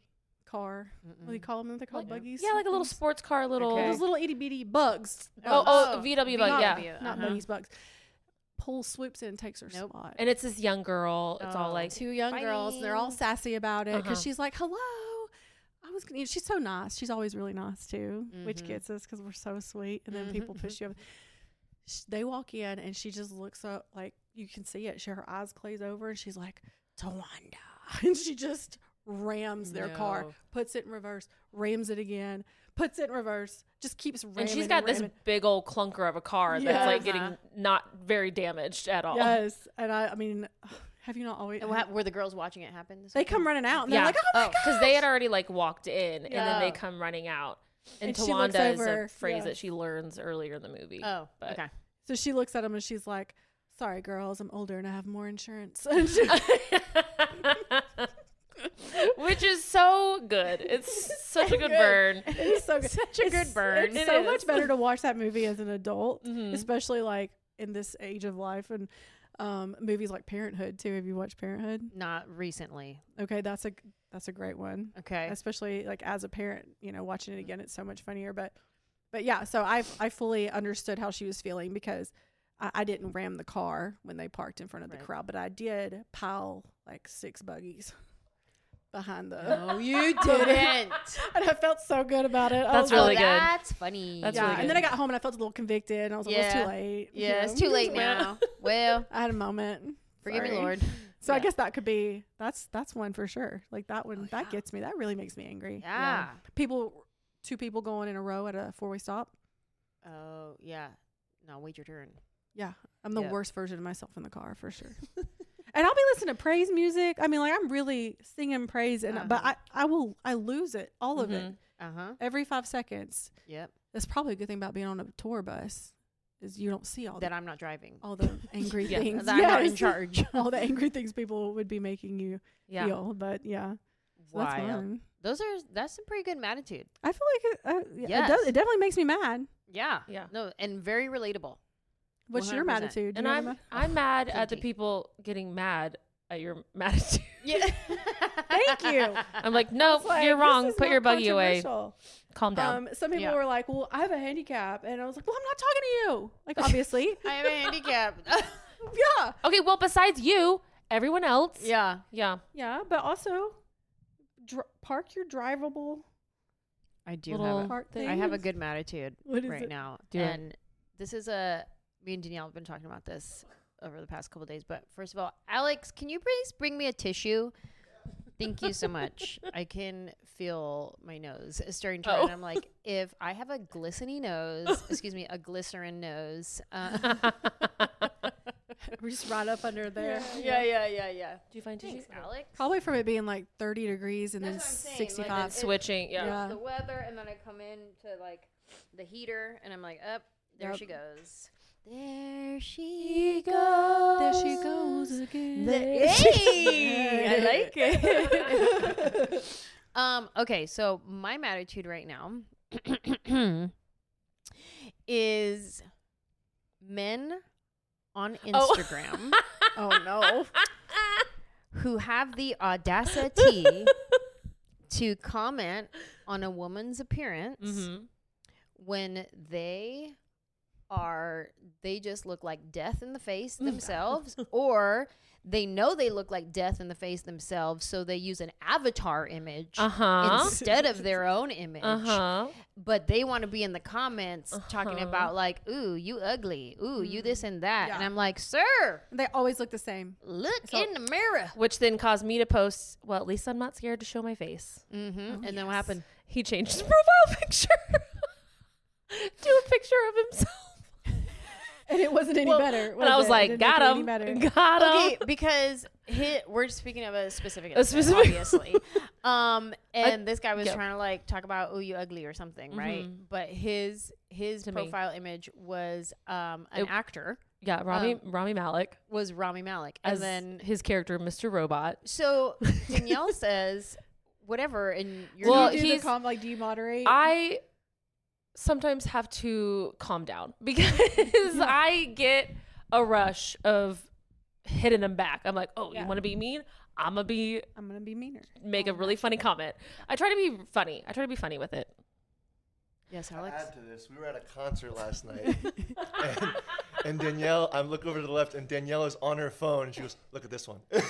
car. What do you call them? They're called Like- buggies. Yeah, like a little sports car, little. Okay. Those little itty bitty bugs. Oh, Bugs. oh, V W bug, not, yeah. not Uh-huh. buggies, bugs. Pole swoops in and takes her Nope. spot. And it's this young girl. It's all Oh. like, Two young girls, and they're all Bye. sassy about it because Uh-huh. she's like, "Hello." I was gonna. She's so nice. She's always really nice too, which Mhm. gets us because we're so sweet. And then Mhm. people push you up. Sh- They walk in, and she just looks up like you can see it. She her eyes glaze over, and she's like, "Tawanda," and she just rams their car, No. puts it in reverse, rams it again, puts it in reverse, just keeps ramming. and she's got this ramming. big old clunker of a car that's like Yeah. getting not very damaged at all. Yes, and I, I mean, have you not always? And what, were the girls watching it happen? This They weekend? come running out, and Yeah. they're like, "Oh my god!" Because they had already like walked in and then they Yeah. come running out. And, And she looks Tawanda is over, a phrase yeah. that she learns earlier in the movie. Oh, But- okay. So she looks at him and she's like, "Sorry, girls, I'm older and I have more insurance." And she- Which is so good. It's such a good Good. burn. it is so good. Such a It's- good burn. It's It so is. much better to watch that movie as an adult, Mhm. especially like in this age of life and um, movies like Parenthood too. Have you watched Parenthood? Not recently. Okay, that's a that's a great one. Okay. Especially like as a parent, you know, watching it again, it's so much funnier. But but yeah, so I I fully understood how she was feeling because I, I didn't ram the car when they parked in front of the Right. crowd, but I did pile like six buggies behind the. No, you didn't. And I felt so good about it. I That's was really like, good. That's funny. That's yeah, really and then I good. got home and I felt a little convicted, and I was like, "Well, it's Yeah. too late." you Yeah, it's know? too late Well, now. Well, I had a moment. forgive me, Sorry. Lord. So I Yeah. guess that could be that's that's one for sure. Like that one, Oh, that yeah. gets me. That really makes me angry. Yeah. People, two people going in a row at a four way stop. Oh, yeah. No, wait your turn. Yeah, I'm the Yeah. worst version of myself in the car for sure. And I'll be listening to praise music. I mean, like I'm really singing praise, and but I Uh-huh. I will I lose it all of it Mhm. Uh huh. every five seconds. Yep. That's probably a good thing about being on a tour bus is you don't see all That the I'm not driving. all the angry Yeah, things. That I'm not in Yes. charge. all the angry things people would be making you Yeah. feel. But yeah, so that's Wild. fun. Those are that's some pretty good attitude. I feel like it, uh, yeah, it, Yes. does, it definitely makes me mad. Yeah. Yeah. No, and very relatable. What's your one hundred percent. attitude? Do And you have I'm a- I'm mad at the plenty. people getting mad at your attitude. Yeah. Thank you. I'm like, no, It's like, you're this wrong. is Put not your buggy away. controversial. Calm down. Um, some people Yeah. were like, "Well, I have a handicap," and I was like, "Well, I'm not talking to you." Like, obviously, I have a handicap. yeah, okay, well, besides you, everyone else. yeah. Yeah. yeah, but also dr- park your drivable I do Little have a, part thing. I have a good attitude What is right it? now. Do it. and this is a me and Danielle have been talking about this over the past couple days. But first of all, Alex, can you please bring me a tissue? Thank you so much. I can feel my nose starting to Oh. run. I'm like, if I have a glistening nose, excuse me, a glycerin nose. Uh, We're just right up under there. yeah, yeah, yeah, yeah. Do you find tissues? Thanks, Alex. Probably from it being like thirty degrees and then That's what I'm saying, like, sixty-five. it- Switching. Yeah. Yeah. The weather, and then I come in to like the heater, and I'm like, up there Yep. she goes. There she goes. There she goes again. Hey, I like it. um. Okay, so my attitude right now is men on Oh. Instagram Oh no. who have the audacity to comment on a woman's appearance Mm-hmm. when they are they just look like death in the face themselves, or they know they look like death in the face themselves, so they use an avatar image Uh huh. instead of their own image. Uh huh. But they want to be in the comments talking Uh-huh. about like, ooh, you ugly, ooh, you this and that. And Yeah. I'm like, sir, They always look the same. look So- in the mirror. Which then caused me to post, well, at least I'm not scared to show my face. Mm-hmm. Oh, and then what yes. happened? He changed his profile picture to a picture of himself. And it wasn't any Well, better. And I was it? It like, didn't got make it any him. better. Got him. Okay, because he, we're speaking of a specific, A incident, specific- obviously. Um, and this guy was yeah. trying to like talk about, oh, you ugly or something, right? Mhm. But his his To me. profile image was um an It- actor, Yeah, Rami Rami Malek was Rami Malek, and as then his character, Mister Robot. so Danielle says whatever, and you're Well, do you do he's- the com- like, do you moderate? I sometimes have to calm down because I get a rush of hitting him back. I'm like, oh, Yeah. you want to be mean? I'm gonna be I'm gonna be meaner. make Oh, a really funny comment. I try to be funny. I try to be funny with it. Yes, To Alex. add to this, we were at a concert last night, and, and Danielle, I look over to the left, and Danielle is on her phone, and she goes, "Look at this one." And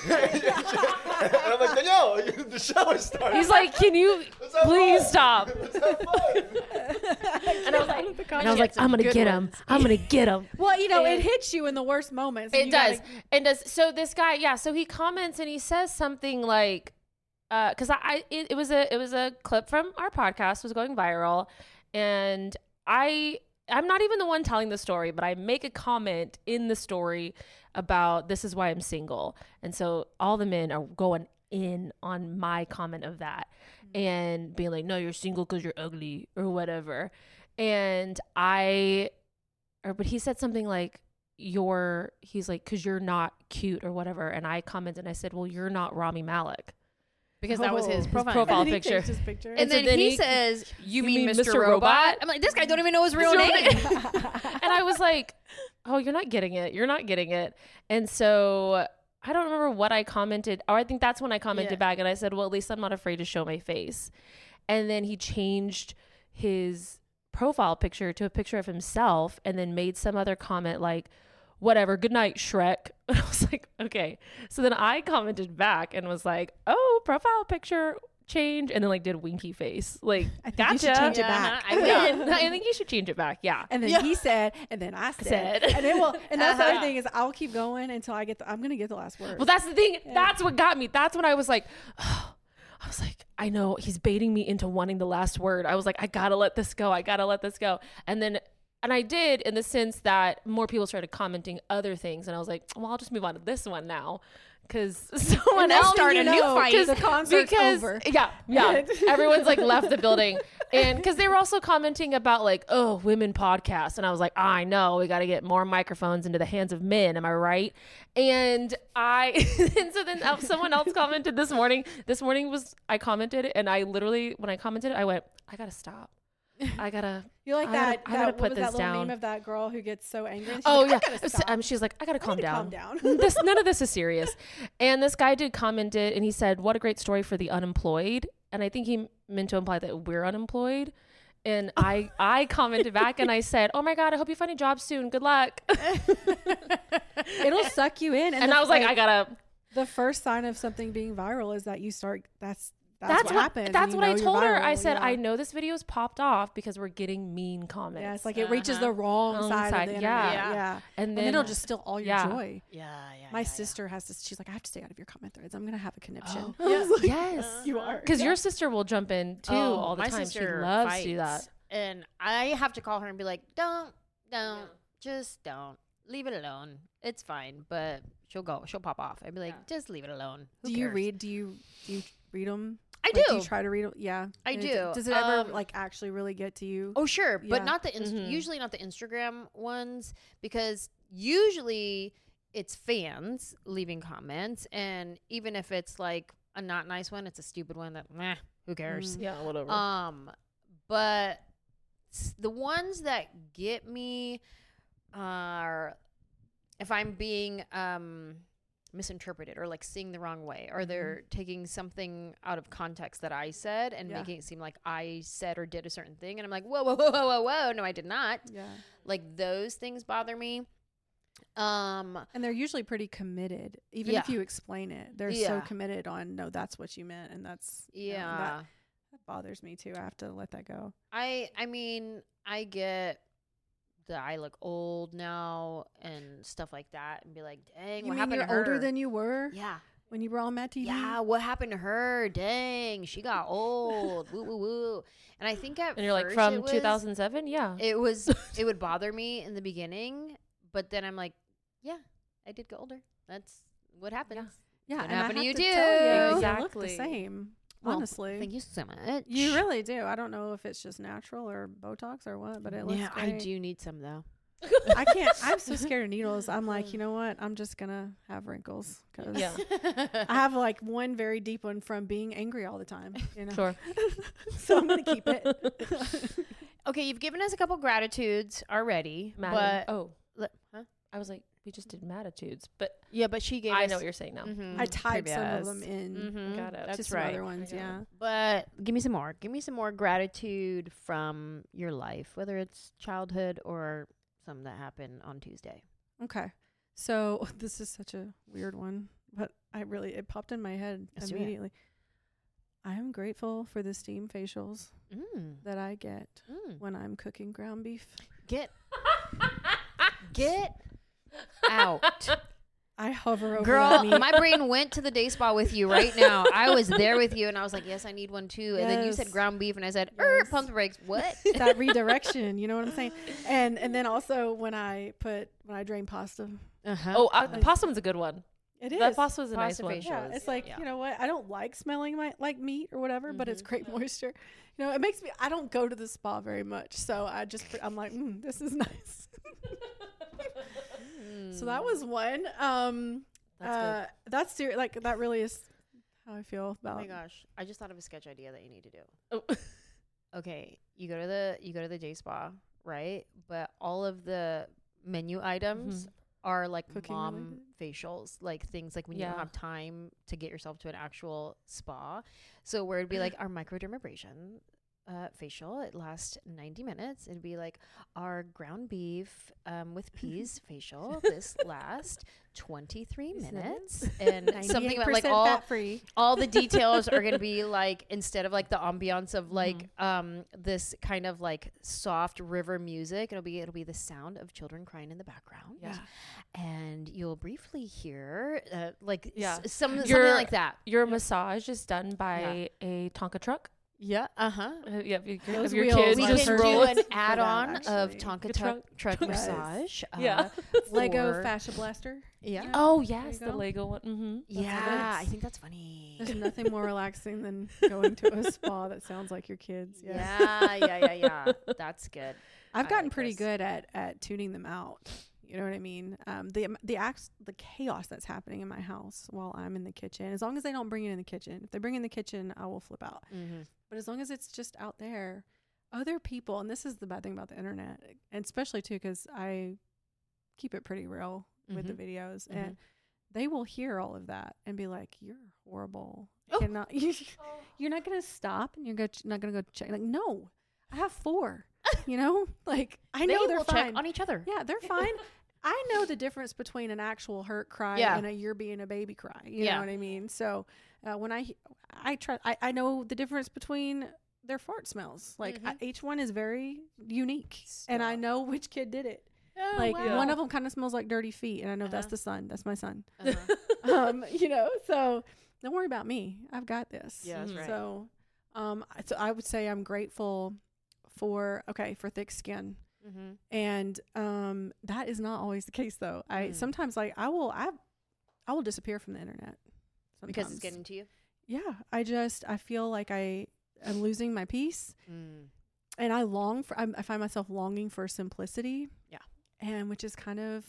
I'm like, Danielle, the show is starting. He's like, "Can you Let's have please fun. stop?" Let's have fun. And I was like, The and I was like, some "I'm gonna good get him. ones. I'm gonna get him." Well, you know, And- it hits you in the worst moments. and It you does. gotta- And does so this guy, yeah, so he comments and he says something like uh cuz I, I it, it was a it was a clip from our podcast, was going viral, and I I'm not even the one telling the story, but I make a comment in the story about this is why I'm single. And so all the men are going in on my comment of that and being like, "No, you're single cuz you're ugly," or whatever. And I or but he said something like, you're he's like, "Cause you're not cute," or whatever. And I commented and I said, "Well, you're not Rami Malek." Because that was Oh. his His profile. profile And he picture. changed his picture. And And so then, then he, he- says, "You "You mean, mean Mister Mister Robot?" Robot? I'm like, "This guy don't even know his real His real name." And I was like, "Oh, you're not getting it. You're not getting it." And so I don't remember what I commented, or I think that's when I commented Yeah. back and I said, "Well, at least I'm not afraid to show my face." And then he changed his profile picture to a picture of himself and then made some other comment like, "Whatever, good night, Shrek." And I was like, okay. So then I commented back and was like, "Oh, profile picture change," and then like did winky face. Like, I think gotcha. you should change it Yeah, back. I Yeah, win. I think you should change it back. Yeah. And then Yeah. he said, and then I said, Said. and it will. And that's the Uh-huh. other thing is, I'll keep going until I get. The, I'm gonna get the last word. Well, that's the thing. That's what got me. That's when I was like, I was like, I know he's baiting me into wanting the last word. I was like, I gotta let this go. I gotta let this go. And then, and I did, in the sense that more people started commenting other things, and I was like, well, I'll just move on to this one now, because someone next else thing started you a new know, fight. the concert's because, over. Yeah, yeah. Everyone's like left the building, and because they were also commenting about like, oh, women podcasts, and I was like, I know we got to get more microphones into the hands of men. Am I right? And I, and so then uh, someone else commented this morning. This morning was I commented, and I literally when I commented, I went, I gotta stop. I gotta. You're like I that. gotta- I that gotta what put was this that little down. meme of that girl who gets so angry. and she's Oh like, yeah, I gotta It's- stop. um, she's like, I gotta I calm need to down. calm down. this none of this is serious. And this guy did comment it, and he said, "What a great story for the unemployed." And I think he meant to imply that we're unemployed. And I I commented back and I said, "Oh my God, I hope you find a job soon. Good luck." It'll suck you in. And the- I was like, I gotta. the first sign of something being viral is that you start. That's that's, That's, what, what, happens. That's you what I know you're told her. I viral, said, yeah. I know this video's popped off because we're getting mean comments. Yeah, it's like it reaches Uh-huh. the wrong Wrong side, side, of the yeah. internet. Yeah. Yeah. and And then, then it'll just steal all your yeah. joy. Yeah, yeah. My yeah, sister has to. She's like, I have to stay out of your comment threads. I'm gonna have a conniption. Oh. I was like, Yes, you are. because your sister will jump in too Oh, all the my time. She sister loves to do fights, that. and I have to call her and be like, "Don't, don't, just don't. Leave it alone. It's fine." But she'll go. She'll pop off. I'd be like, "Just leave it alone." Who Do you cares? read? Do you do you read them? I Like, do. Do you try to read them? Yeah, I And do. it- Does it ever Um, like actually really get to you? Oh, sure, Yeah. but not the inst- Mhm. usually not the Instagram ones, because usually it's fans leaving comments, and even if it's like a not nice one, it's a stupid one that meh, who cares? Mm. Yeah, whatever. Um, but s- the ones that get me are if I'm being um misinterpreted or like seeing the wrong way, or they're taking something out of context that I said and Yeah. making it seem like I said or did a certain thing, and I'm like, whoa, whoa, whoa, whoa, whoa, whoa, no, I did not. Yeah, Like those things bother me. Um, and they're usually pretty committed. Even if Yeah. you explain it, they're so Yeah. committed on no, that's what you meant, and that's you know, yeah. that, that bothers me too. I have to let that go. I I mean, I get that I look old now and stuff like that, and be like, dang, You what mean happened you're to her? older than you were yeah, when you were on Matt T V? yeah. What happened to her? Dang, she got old. woo woo woo. And I think at and you're like, first from it was- two thousand seven? Yeah. It was it would bother me in the beginning, but then I'm like, yeah, I did get older. That's what happens. Yeah, What and I happened to have you to tell you, too. you look the Exactly. same. Well, honestly, Thank you so much. you really do. I don't know if it's just natural or Botox or what, but it looks yeah, I great. do need some though. I can't. I'm so scared of needles. I'm like, you know what? I'm just gonna have wrinkles because Yeah. I have like one very deep one from being angry all the time. You know, Sure. so I'm gonna keep it. Okay, you've given us a couple gratitudes already, Madam. but oh, le- huh? I was like, we just did Matitudes, but Yeah, but she gave I us, know what you're saying now. Mhm, I typed some of previous. them in. Mhm, Got it. to That's some right. other ones, I got yeah. it. But give me some more. Give me some more gratitude from your life, whether it's childhood or some that happened on Tuesday. Okay. So this is such a weird one, but I really, it popped in my head Let's do it. immediately. I am grateful for the steam facials Mm. that I get Mm. when I'm cooking ground beef. Get get out. I hover over Girl, that meat. my brain went to the day spa with you right now. I was there with you, and I was like, yes, I need one too. And then you said Yes. ground beef, and I said, er, Yes. pump the brakes. What? that redirection, you know what I'm saying? And and then also when I put when I drain pasta, Uh-huh. Oh, uh, the pasta one's a good one. it is. That pasta was a nice Pasta one. facial. Yeah, shows. it's like Yeah. you know what? I don't like smelling my like meat or whatever, but it's Mhm. great moisture. You know, it makes me. I don't go to the spa very much, so I just I'm like, mm, this is nice. So that was one. Um, That's uh, that's ser- like that really is how I feel Oh about. my gosh, I just thought of a sketch idea that you need to do. Oh. Okay, you go to the you go to the J Spa, right? But all of the menu items Mhm. are like Cooking mom related? facials, like things like when you Yeah. don't have time to get yourself to an actual spa. So where it'd be like our microdermabrasion uh, facial, it lasts ninety minutes. It'd be like our ground beef um, with peas facial. This lasts twenty-three minutes, and something about like all fat free. all the details are going to be like, instead of like the ambiance of like um this kind of like soft river music, it'll be it'll be the sound of children crying in the background. Yeah. And you'll briefly hear uh, like Yeah. s- some something Your- like that. Your massage is done by a Tonka truck. Yeah. Uh-huh. Uh, yeah, if, you, Those if your wheels kids We are just can perfect do roll. an for that, add-on of actually. Tonka Good truck, truck. truck Yes. massage. Uh, Yeah. Lego for- fascia blaster. Yeah. Oh There yes, you the go. Lego one. Mm-hmm. Yeah, I think that's funny. There's nothing more relaxing than going to a spa that sounds like your kids. Yeah. Yeah, yeah, yeah, yeah. That's good. I've I gotten like pretty this. good at at tuning them out. You know what I mean? Um, the am- the acts the chaos that's happening in my house while I'm in the kitchen. As long as they don't bring it in the kitchen. If they bring it in the kitchen, I will flip out. Mm-hmm. But as long as it's just out there, other people, and this is the bad thing about the internet, and especially too because I keep it pretty real with the videos, Mhm. and they will hear all of that and be like, "You're horrible. Oh. Cannot, you, you're not gonna stop, and you're go ch- not gonna go check." Like, no, I have four. You know, like I They know they're will fine. check on each other. Yeah, they're fine. I know the difference between an actual hurt cry Yeah. and a you're being a baby cry. You Yeah. know what I mean? So uh, when I he- I try, I, I know the difference between their fart smells. Like I, each one is very unique, and I know which kid did it. Oh, Like wow. one of them kind of smells like dirty feet, and I know that's Uh-huh. the son. That's my son. Uh-huh. um, you know, so don't worry about me. I've got this. Yeah, that's right. So, um, I- so I would say I'm grateful for okay for thick skin. Mm-hmm. And um, that is not always the case, though. I Mm. sometimes like I will I I will disappear from the internet Because it's sometimes. getting to you. Yeah, I just I feel like I am losing my peace, Mm. and I long for I'm, I find myself longing for simplicity. Yeah. And which is kind of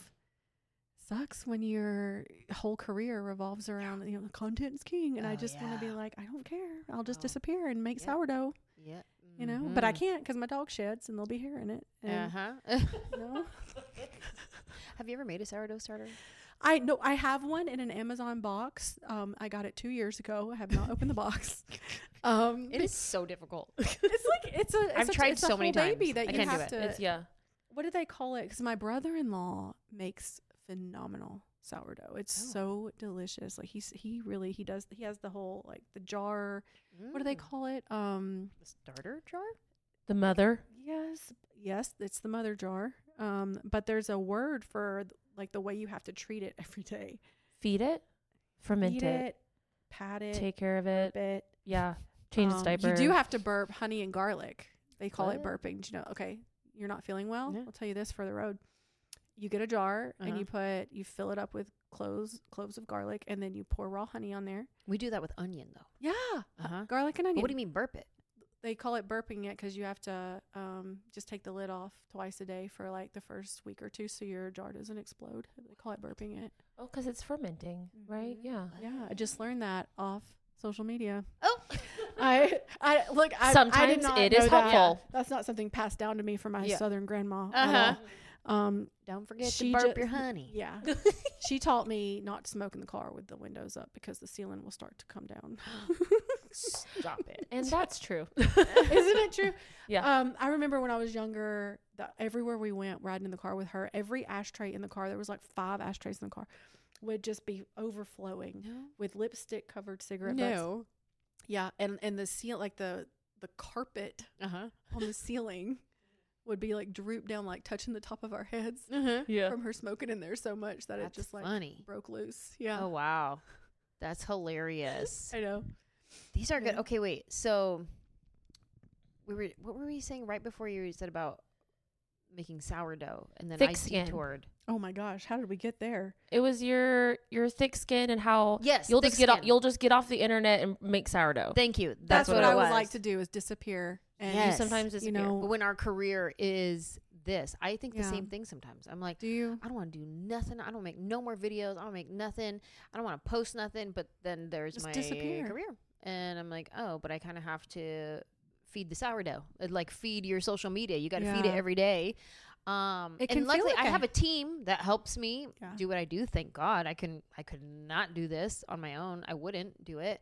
sucks when your whole career revolves around you know content is king, and I Oh, just want to be yeah. like I don't care. I'll just Oh. disappear and make Yep. sourdough, Yeah. you know. But I can't because my dog sheds and there'll be hair in it. And, Uh huh. you know. Have you ever made a sourdough starter? I know I have one in an Amazon box. Um, I got it two years ago. I have not opened the box. Um, It is so difficult. it's like it's a. It's I've a, tried it's a so many whole baby times. that I you can't do have it. to. It's yeah. What do they call it? Because my brother-in-law makes phenomenal sourdough. It's Oh. so delicious. Like he's he really he does he has the whole like the jar. What do they Mm. call it? Um, The starter jar? The mother. yes, yes, it's the mother jar. Um, but there's a word for th- like the way you have to treat it every day. Feed it. Ferment Eat it. it, pat it, Take care of it. bit. Yeah. Change its Um, diaper. You do have to burp honey and garlic. They call it What? burping. Do you know? Okay, you're not feeling well. Yeah. I'll tell you this for the road. You get a jar and Uh-huh. you put you fill it up with cloves cloves of garlic, and then you pour raw honey on there. We do that with onion though. Yeah, Uh huh. garlic and onion. What do you mean burp it? They call it burping it because you have to um, just take the lid off twice a day for like the first week or two, so your jar doesn't explode. They call it burping it. Oh, because it's fermenting, right? Mhm. Yeah. Yeah, I just learned that off social media. Oh. I I look. I, I did Sometimes not it know is that. helpful. That's not something passed down to me from my Yeah. southern grandma. Uh-huh. At Um, Don't forget to she burp ju- your honey. Yeah. She taught me not to smoke in the car with the windows up because the ceiling will start to come down. Stop it. And that's true. Isn't it true? Yeah. Um, I remember when I was younger, that everywhere we went, riding in the car with her, every ashtray in the car, there was like five ashtrays in the car, would just be overflowing No. with lipstick covered cigarette butts. No. Yeah, and and the seal, like the the carpet Uh huh. on the ceiling would be like drooped down, like touching the top of our heads Uh-huh. Yeah. from her smoking in there so much that That's it just like funny. broke loose. Yeah. Oh wow, that's hilarious. I know. These are good. Yeah. Okay, wait. So we were. What were we saying right before you said about making sourdough, and then Thick I skin. detoured. Oh my gosh, how did we get there? It was your your thick skin and how Yes, you'll thick just get off skin. you'll just get off the internet and make sourdough. Thank you. That's, That's, what, what, I it would was. like to do is disappear. And Yes. You sometimes you disappear. know, But when our career is this, I think the Yeah. same thing sometimes. I'm like, do you? I don't want to do nothing. I don't make no more videos. I don't make nothing. I don't want to post nothing. But then there's Just my disappear. career, and I'm like, oh, but I kind of have to feed the sourdough. Uh, Like feed your social media. You got to feed it Yeah. every day. Um, It can and feel luckily, like I a- have a team that helps me Yeah. do what I do. Thank God, I can. I could not do this on my own. I wouldn't do it.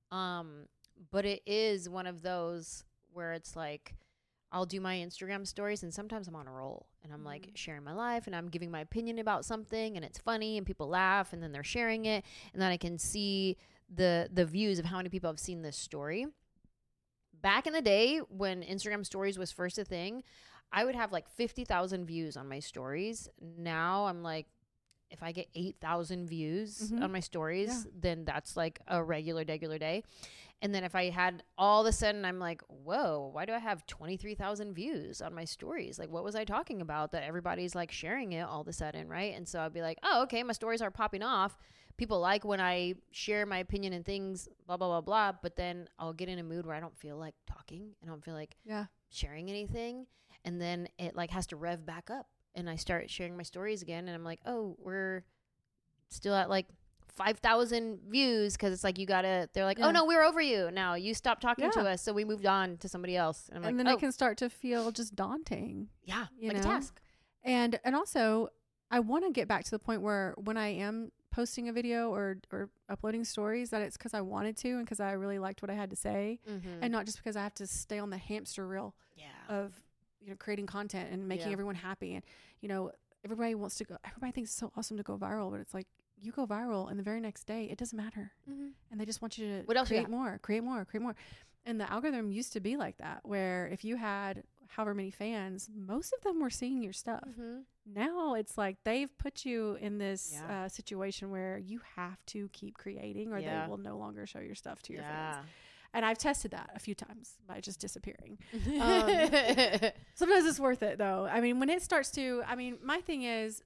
Um, but it is one of those where it's like, I'll do my Instagram stories, and sometimes I'm on a roll, and I'm like Mm-hmm. sharing my life, and I'm giving my opinion about something, and it's funny, and people laugh, and then they're sharing it, and then I can see the the views of how many people have seen this story. Back in the day when Instagram stories was first a thing, I would have like fifty thousand views on my stories. Now I'm like, if I get eight thousand views Mhm. on my stories, Yeah. then that's like a regular, regular day. And then if I had all of a sudden, I'm like, whoa, why do I have twenty-three thousand views on my stories? Like, what was I talking about that everybody's like sharing it all of a sudden, right? And so I'd be like, oh, okay, my stories are popping off. People like when I share my opinion and things, blah, blah, blah, blah. But then I'll get in a mood where I don't feel like talking and I don't feel like Yeah. sharing anything. And then it like has to rev back up. And I start sharing my stories again. And I'm like, oh, we're still at like five thousand views. Cause it's like, you gotta, they're like, Yeah. oh no, we're over you now. You stopped talking to Yeah. us. So we moved on to somebody else. And I'm and like, then oh, it can start to feel just daunting. yeah, you like a know? task. And and also I want to get back to the point where when I am posting a video or or uploading stories, that it's because I wanted to and because I really liked what I had to say, Mm-hmm. and not just because I have to stay on the hamster wheel yeah. of, you know, creating content and making Yeah. everyone happy. And you know, everybody wants to go, everybody thinks it's so awesome to go viral, but it's like you go viral and the very next day it doesn't matter, Mm-hmm. and they just want you to What else you create got? more, create more, create more. And the algorithm used to be like that, where if you had however many fans, most of them were seeing your stuff. Mm-hmm. Now it's like they've put you in this Yeah. uh, situation where you have to keep creating, or Yeah. they will no longer show your stuff to your Yeah. fans. And I've tested that a few times by just disappearing. Um, Sometimes it's worth it, though. I mean, when it starts to, I mean, my thing is,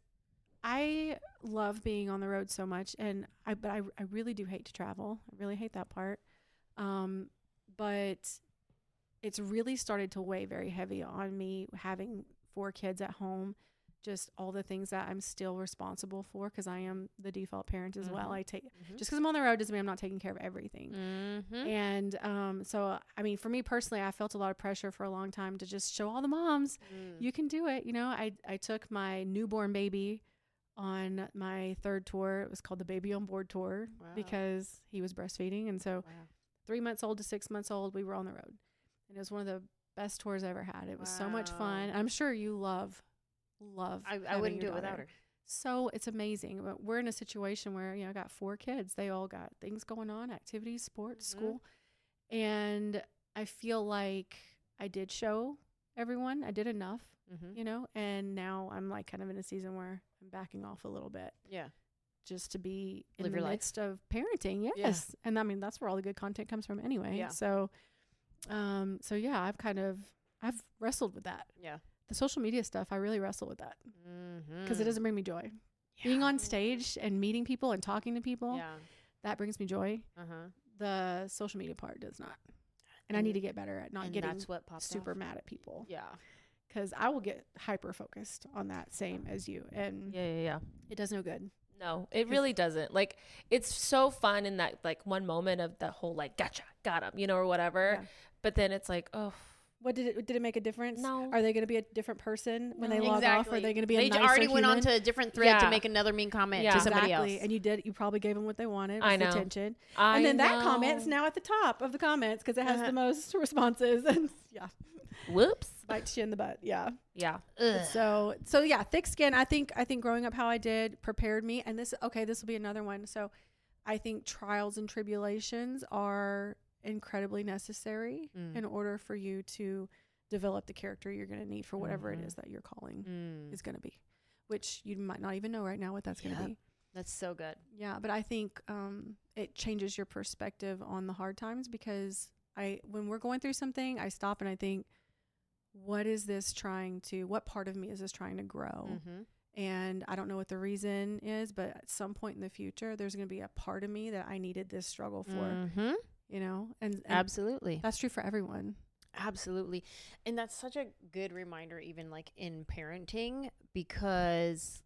I love being on the road so much, and I, but I, I really do hate to travel. I really hate that part. Um, but it's really started to weigh very heavy on me having four kids at home. Just all the things that I'm still responsible for, because I am the default parent as well. Mhm. I take Mhm. just because I'm on the road doesn't mean I'm not taking care of everything. Mm-hmm. And um, so, I mean, for me personally, I felt a lot of pressure for a long time to just show all the moms, Mm. you can do it. You know, I, I took my newborn baby on my third tour. It was called the Baby on Board Tour Wow. because he was breastfeeding. And so, Wow. three months old to six months old, we were on the road. And it was one of the best tours I ever had. It was so much fun. Wow. I'm sure you love, love. I, I having wouldn't do your it without daughter. her. So it's amazing. But we're in a situation where, you know, I got four kids. They all got things going on, activities, sports, Mhm. school. And I feel like I did show everyone. I did enough, Mm-hmm. you know, and now I'm like kind of in a season where I'm backing off a little bit Yeah. just to be in Live the your life. midst of parenting. Yes. And I mean, that's where all the good content comes from anyway. Yeah. So, um, so yeah, I've kind of, I've wrestled with that. Yeah. The social media stuff, I really wrestle with that Mm-hmm. because it doesn't bring me joy. Being on stage and meeting people and talking to people, Yeah. that brings me joy. Uh-huh. The social media part does not. And, I need to get better at not and getting that's what pops super off. mad at people, Yeah. because I will get hyper focused on that same as you, and Yeah, yeah, yeah. it does no good. No, it really doesn't. Like, it's so fun in that like one moment of the whole like gotcha, got him, you know, or whatever. Yeah. But then it's like, oh, What did it did it make a difference? No. Are they going to be a different person when they No. log off? Or are they going to be a They nicer already went on human? to a different thread to Yeah. make another mean comment Yeah. to somebody Exactly. else. And you did. You probably gave them what they wanted. I was know. Attention. I and then that know. comment's now at the top of the comments because it has Uh-huh. the most responses. And yeah, Whoops. bites you in the butt. Yeah. Yeah. Ugh. So so yeah, thick skin. I think I think growing up how I did prepared me. And this okay, this will be another one. So I think trials and tribulations are incredibly necessary Mm. in order for you to develop the character you're going to need for whatever Mhm. it is that your calling Mm. is going to be, which you might not even know right now what that's going to Yep. be. That's so good. Yeah, but I think um, it changes your perspective on the hard times because I, when we're going through something, I stop and I think, what is this trying to? What part of me is this trying to grow? Mm-hmm. And I don't know what the reason is, but at some point in the future, there's going to be a part of me that I needed this struggle for. Mm-hmm. You know, and, and Absolutely. that's true for everyone. Absolutely. And that's such a good reminder, even like in parenting, because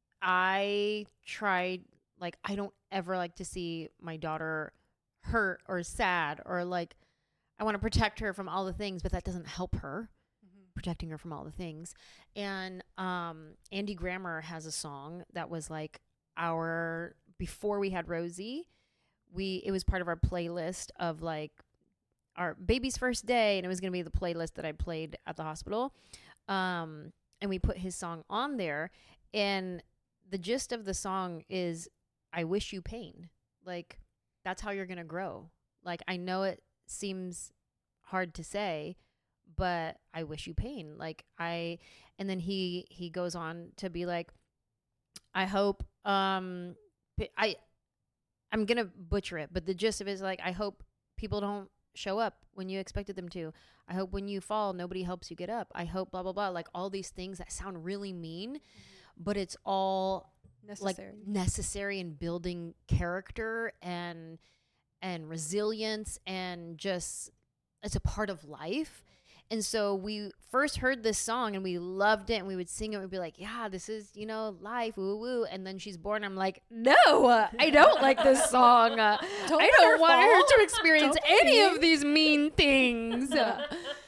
I tried, like, I don't ever like to see my daughter hurt or sad or like, I want to protect her from all the things, but that doesn't help her. Protecting her from all the things. And um, Andy Grammer has a song that was like our, before we had Rosie, we, it was part of our playlist of like our baby's first day, and it was going to be the playlist that I played at the hospital. Um, and we put his song on there, and the gist of the song is, I wish you pain. Like, that's how you're going to grow. Like, I know it seems hard to say, but I wish you pain. Like, I, and then he, he goes on to be like, I hope, um, I, I'm going to butcher it, but the gist of it is like, I hope people don't show up when you expected them to. I hope when you fall, nobody helps you get up. I hope blah, blah, blah. Like all these things that sound really mean, mm-hmm. but it's all Necessary. like necessary in building character and, and resilience, and just, it's a part of life. And so we first heard this song and we loved it, and we would sing it. We'd be like, yeah, this is, you know, life, woo woo. And then she's born. I'm like, no, uh, I don't like this song. Uh, Don't I let don't her want her fall. to experience Don't any be mean. of these mean things. Uh,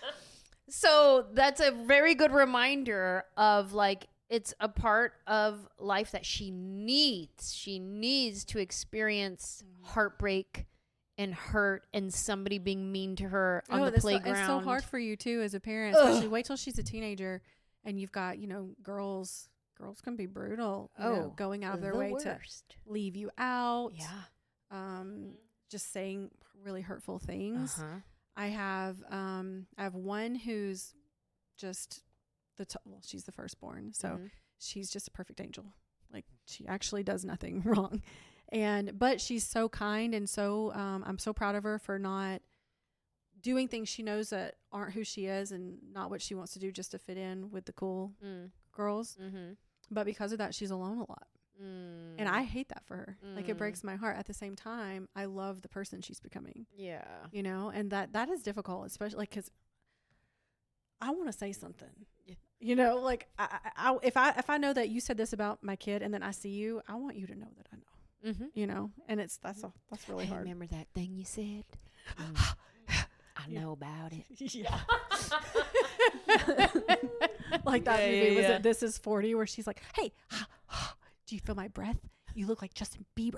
so that's a very good reminder of like, it's a part of life that she needs. She needs to experience heartbreak and hurt and somebody being mean to her on Oh, the that's so- playground. it's so hard for you too as a parent, Ugh. especially wait till she's a teenager and you've got, you know, girls girls can be brutal, you know, Oh, going out of their the way worst. to leave you out. Yeah. Um just saying really hurtful things. Uh-huh. I have um I have one who's just the t- well, she's the firstborn, so Mhm. she's just a perfect angel. Like she actually does nothing wrong. And but she's so kind, and so um, I'm so proud of her for not doing things she knows that aren't who she is and not what she wants to do just to fit in with the cool Mm. girls. Mm-hmm. But because of that, she's alone a lot, Mm. and I hate that for her. Like it Mm. breaks my heart. At the same time, I love the person she's becoming. Yeah. You know, and that that is difficult, especially like because I want to say something. Yeah. You know, like I, I, I, if I if I know that you said this about my kid, and then I see you, I want you to know that I know. Mm-hmm. You know, and it's that's a, that's really I hard. remember that thing you said. Mm. I know about it. Yeah. Like that Yeah, movie yeah, was yeah. it This Is forty, where she's like, "Hey, do you feel my breath? You look like Justin Bieber."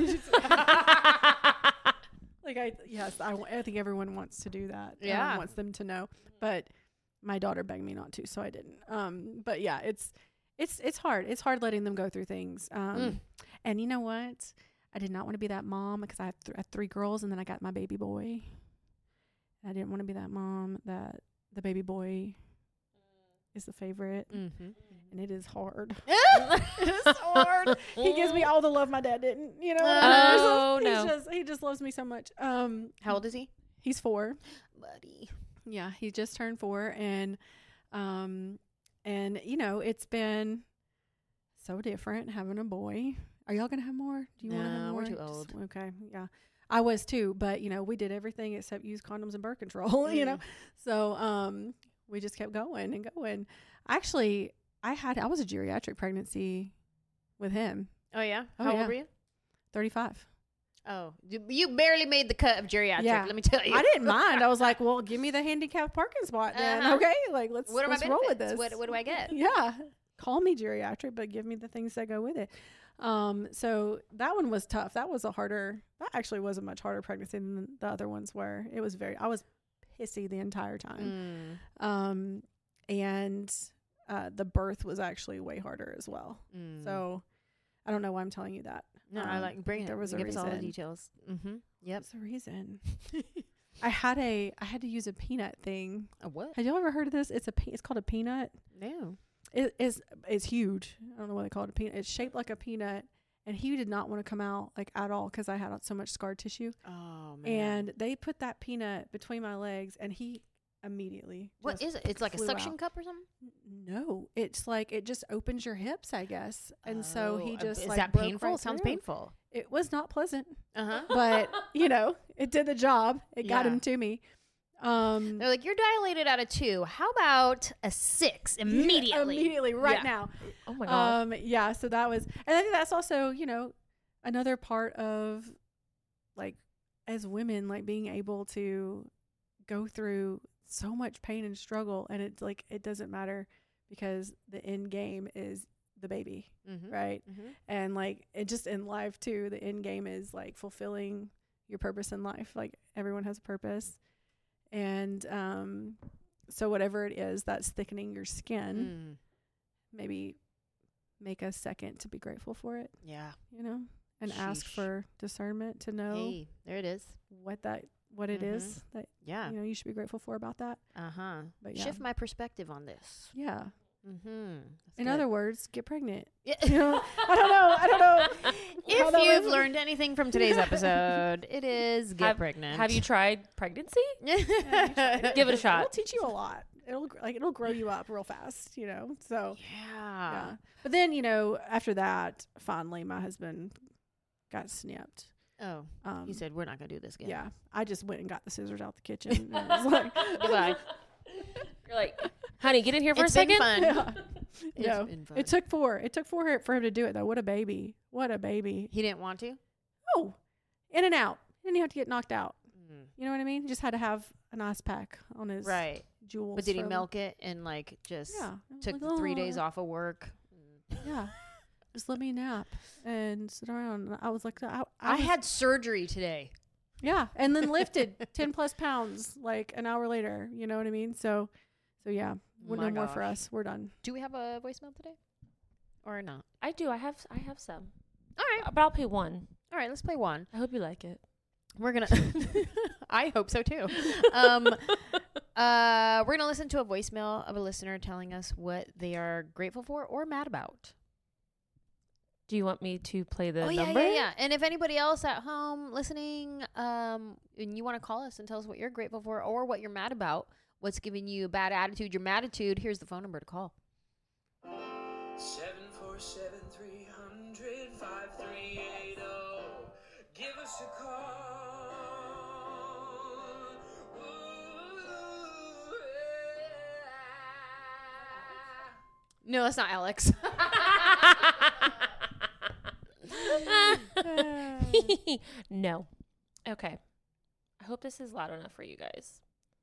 Like I yes, I, w- I think everyone wants to do that. Yeah. um, wants them to know, but my daughter begged me not to, so I didn't. Um, but yeah, it's it's it's hard. It's hard letting them go through things. Um, Mm. and you know what? I did not want to be that mom because I have, th- I have three girls, and then I got my baby boy. I didn't want to be that mom that the baby boy is the favorite, Mm-hmm. and it is hard. It is hard. He gives me all the love my dad didn't. You know. What I mean? Oh, He's no. just he just loves me so much. Um, How old is he? he's four. Buddy. Yeah, he just turned four, and um, and you know it's been so different having a boy. Are y'all gonna have more? Do you want to have No, more? we're too Just- old. okay, yeah, I was too, but you know we did everything except use condoms and birth control. You know, Mm. so um, we just kept going and going. Actually, I had I was a geriatric pregnancy with him, Oh, yeah? Oh, How yeah. old were you? thirty-five. Oh, you, you barely made the cut of geriatric. Yeah. Let me tell you. I didn't mind. I was like, well, give me the handicapped parking spot then. Uh-huh. Okay, like let's What are my let's roll with benefits? this. What, what do I get? Yeah, call me geriatric, but give me the things that go with it. Um, so that one was tough. That was a harder. That actually was a much harder pregnancy than the other ones were. It was very. I was pissy the entire time. Mm. Um, and uh, the birth was actually way harder as well. Mm. So I don't know why I'm telling you that. No, I Um, like bring it. there was a Give us all the reason. details. Mm-hmm. Yep. That's the reason. I had a I had to use a peanut thing. A what? Have y'all ever heard of this? It's a pe- it's called a peanut. No. It is it's huge. I don't know why they call it a peanut. It's shaped like a peanut, and he did not want to come out like at all because I had so much scar tissue. Oh man. And they put that peanut between my legs, and he immediately. What just is it? It's like a flew suction out. cup or something. No, it's like it just opens your hips, I guess. And so he Oh, just is like that broke painful? right Sounds through. painful. It was not pleasant, Uh huh. but you know, it did the job. It got Yeah. him to me. Um, They're like, you're dilated out of two. How about a six immediately? immediately, right Yeah. now. Oh my god. Um, yeah. So that was, and I think that's also, you know, another part of like as women, like being able to go through so much pain and struggle, and it's like it doesn't matter because the end game is the baby, Mm-hmm. right? Mm-hmm. And like it just in life too, the end game is like fulfilling your purpose in life. Like everyone has a purpose, and um, so whatever it is that's thickening your skin, Mm. maybe make a second to be grateful for it, Yeah. you know, and ask Sheesh. for discernment to know Hey, there it is. what that what it is Mhm. that Yeah. you know you should be grateful for about that. Uh huh. But yeah, Shift my perspective on this. yeah. Mm-hmm. In other words, get pregnant. yeah. You know, I don't know. I don't know. how If that you've was- learned anything from today's episode, it is get Have- pregnant. Have you tried pregnancy? Yeah, you try Give it a It'll shot. teach you a lot. It'll gr- like it'll grow you up real fast, you know. So Yeah. yeah. But then you know after that, finally my husband got snipped. Oh, Um, he said we're not gonna do this again. yeah. I just went and got the scissors out the kitchen. And I was like, Goodbye. You're like, honey, get in here for It's a been second. fun. yeah. It's No, been fun. it took four. It took four for him to do it though. What a baby! What a baby! He didn't want to. Oh, in and out. Didn't even have to get knocked out. Mm. You know what I mean? Just had to have an ice pack on his Right. jewels. But did he for a milk it and like just little- Yeah. took Like, the three days "Oh." off of work? Yeah. Just let me nap and sit around. I was like, I, I, was- had surgery today. yeah, and then lifted ten plus pounds like an hour later. You know what I mean? So, so yeah, we're My no more for gosh. us. We're done. Do we have a voicemail today, or not? I do. I have. I have some. All right. Uh, But I'll play one. All right. Let's play one. I hope you like it. We're gonna. I hope so too. Um, uh, we're gonna listen to a voicemail of a listener telling us what they are grateful for or mad about. Do you want me to play the oh yeah, number? yeah, yeah. And if anybody else at home listening, um, and you want to call us and tell us what you're grateful for or what you're mad about, what's giving you a bad attitude, your matitude, here's the phone number to call. Seven four seven three hundred five three eight zero. Give us a call. Ooh, No, that's not Alex. No. Okay. I hope this is loud enough for you guys.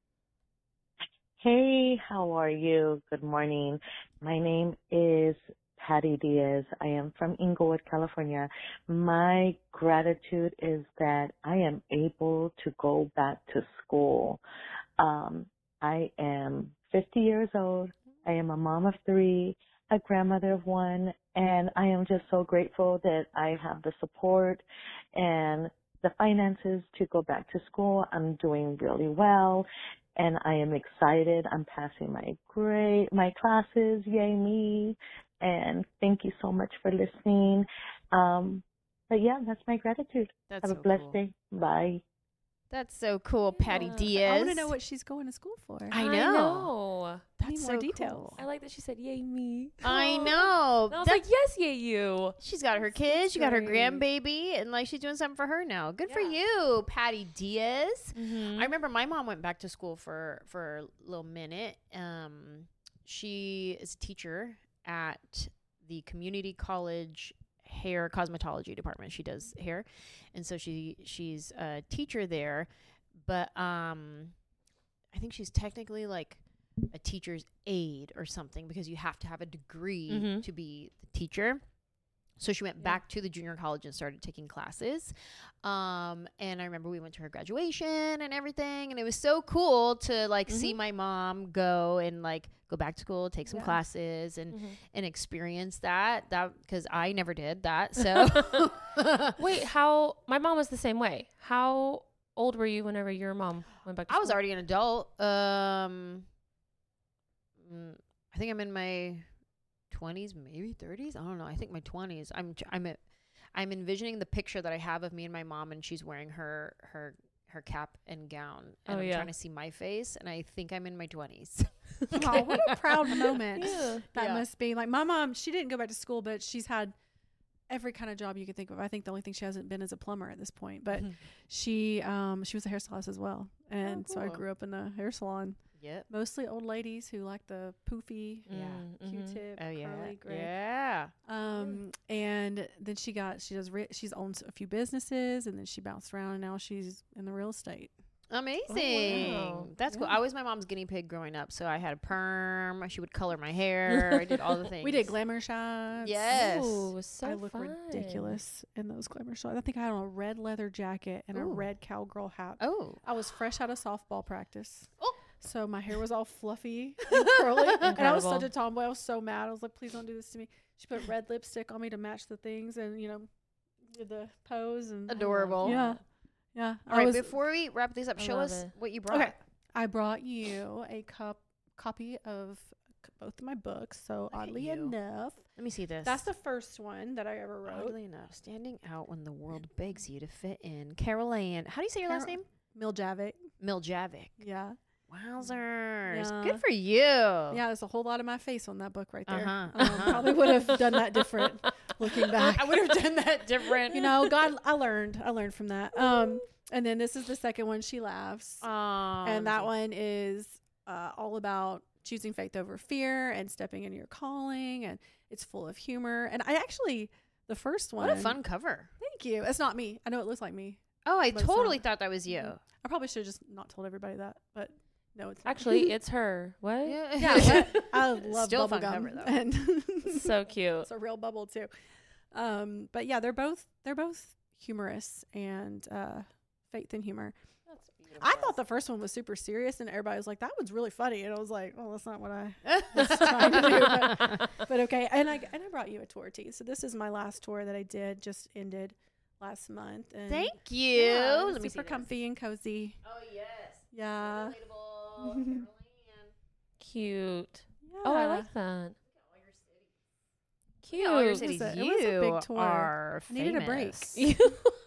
Hey, how are you? Good morning. My name is Patty Diaz. I am from Inglewood, California. My gratitude is that I am able to go back to school. Um, I am fifty years old. I am a mom of three, a grandmother of one, and I am just so grateful that I have the support and the finances to go back to school. I'm doing really well, and I am excited. I'm passing my grade, my classes. Yay me. And thank you so much for listening. Um, but yeah, that's my gratitude. That's Have so a blessed cool. day. Bye. That's so cool, Patty Yeah. Diaz. I want to know what she's going to school for. I know. know. I need That's more so details. cool. I like that she said, yay, me. I Aw. know. And I was That- like, yes, yay, you. She's got her That's kids. She got her great. grandbaby, and like she's doing something for her now. Good for Yeah. you, Patty Diaz. Mm-hmm. I remember my mom went back to school for for a little minute. Um, she is a teacher at the community college hair cosmetology department. She does hair, and so she she's a teacher there. But um, I think she's technically like a teacher's aide or something because you have to have a degree Mhm. to be the teacher. So she went back to the junior college and started taking classes. Um, and I remember we went to her graduation and everything. And it was so cool to like see my mom go and like go back to school, take some Yeah. classes and, Mhm. and experience that, that because I never did that. So Wait, how? My mom was the same way. How old were you whenever your mom went back to I was school? already an adult. Um, mm, I think I'm in my twenties, maybe thirties. I don't know. I think my twenties. I'm tr- I'm a, I'm envisioning the picture that I have of me and my mom, and she's wearing her her her cap and gown, and Oh, I'm yeah. trying to see my face, and I think I'm in my twenties. Oh, what a proud moment Yeah. that Yeah. must be. Like my mom, she didn't go back to school, but she's had every kind of job you could think of. I think the only thing she hasn't been is a plumber at this point, but Mhm. she um she was a hairstylist as well, and so I cool. grew up in a hair salon. Yep. Mostly old ladies who like the poofy Yeah. Mm, mhm. Q-tip, Oh yeah. curly gray. Yeah. Um, and then she got she does re- she's owned a few businesses, and then she bounced around, and now she's in the real estate. Amazing. wow. That's cool. Yeah. I was my mom's guinea pig growing up, so I had a perm. She would color my hair. I did all the things. We did glamour shots. Yes. Ooh, so I look fun. ridiculous in those glamour shots. I think I had on a red leather jacket and a Ooh. red cowgirl hat. Oh. I was fresh out of softball practice. Oh. So my hair was all fluffy and curly. And I was such Incredible. a tomboy. I was so mad. I was like, please don't do this to me. She put red lipstick on me to match the things and, you know, did the pose. And Adorable. Yeah. Yeah. All I right, was, before we wrap this up, I show love us it. what you brought. okay. I brought you a cup copy of c- both of my books. So at oddly you. enough, Let me see this. that's the first one that I ever wrote. Oddly enough, standing out when the world begs you to fit in. Carol Ann. How do you say your last Carol- name? Miljavik. Miljavik. Yeah. Wowzers. Yeah. Good for you. Yeah, there's a whole lot of my face on that book right there. Uh-huh, Um, uh-huh. Probably would have done that different looking back. I would have done that different. You know, God, I learned. I learned from that. Um, and then this is the second one, She Laughs. Um, and that one is uh, all about choosing faith over fear and stepping into your calling. And it's full of humor. And I actually, the first one. What a fun cover. Thank you. It's not me. I know it looks like me. Oh, I But it's totally not. thought that was you. I probably should have just not told everybody that. But no, it's not. Actually, it's her. What? Yeah. Yeah, but I love Still a fun bubblegum. cover, though. And So cute. it's a real bubble too. Um, but yeah, they're both they're both humorous and uh, faith and humor. That's beautiful. I thought the first one was super serious, and everybody was like, "That was really funny," and I was like, "Oh, that's not what I was trying to do." But, but okay, and I and I brought you a tour too. So this is my last tour that I did, just ended last month. And Thank you. yeah, Let me see super this. comfy and cozy. Oh, yes. Yeah. Relatable. Carol Ann. Cute. Yeah. Oh, I like that. Cute. All your was cities. a- it You was a big tour. are I needed a break. famous.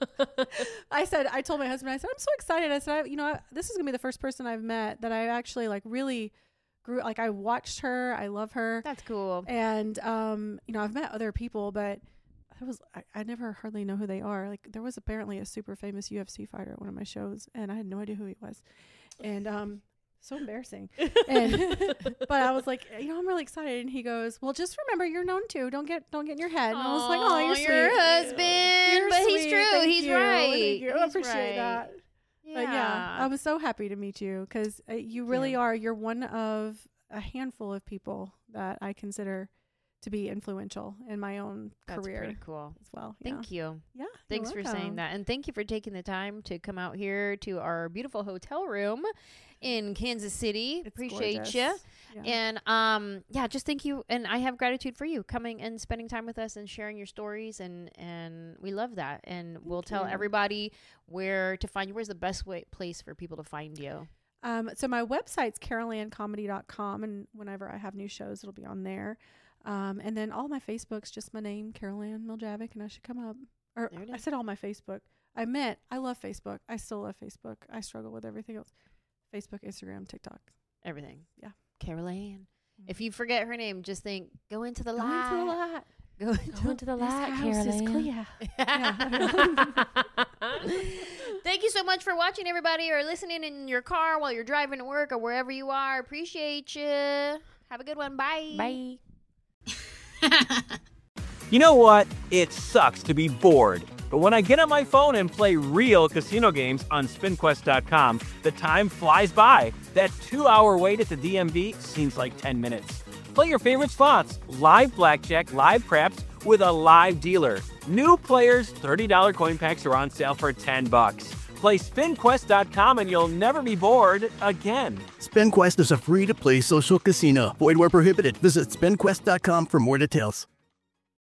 I said, I told my husband, I said, I'm so excited. I said, I, you know, I, this is gonna be the first person I've met that I actually like really grew. Like I watched her. I love her. That's cool. And um, you know, I've met other people, but I was I, I never hardly know who they are. Like there was apparently a super famous U F C fighter at one of my shows, and I had no idea who he was. And um, so embarrassing. And but I was like, you know, I'm really excited. And he goes, well, just remember, you're known too. Don't get don't get in your head. And I was like, oh, you're sweet. your husband. You're but he's sweet. true. Thank He's you. right. Thank you. I He's appreciate right. that. Yeah. But yeah, I was so happy to meet you because uh, you really Yeah. are. You're one of a handful of people that I consider to be influential in my own That's career pretty cool. as well. Thank you. Yeah. you're Thanks for saying welcome. that. And thank you for taking the time to come out here to our beautiful hotel room in Kansas City. It's Appreciate gorgeous. you. Yeah. And um yeah, just thank you, and I have gratitude for you coming and spending time with us and sharing your stories, and and we love that. And we'll tell you. everybody where to find you. Where's the best way place for people to find you? Um, so my website's carol ann comedy dot com, and whenever I have new shows, it'll be on there. Um, and then all my Facebook's just my name, Carol Ann Miljavik, and I should come up. Or There it I is. said all my Facebook. I meant I love Facebook. I still love Facebook. I struggle with everything else. Facebook, Instagram, TikTok. Everything. Yeah. Carol Ann. If you forget her name, just think, go into the Go light. into the light. Go into Go into the This light, house is Carol Ann. clear. Thank you so much for watching, everybody, or listening in your car while you're driving to work or wherever you are. Appreciate you. Have a good one. Bye. Bye. You know what? It sucks to be bored. But when I get on my phone and play real casino games on spin quest dot com, the time flies by. That two-hour wait at the D M V seems like ten minutes. Play your favorite slots, live blackjack, live craps, with a live dealer. New players, thirty dollars coin packs are on sale for ten bucks. Play spin quest dot com and you'll never be bored again. SpinQuest is a free-to-play social casino. Void where prohibited. Visit spin quest dot com for more details.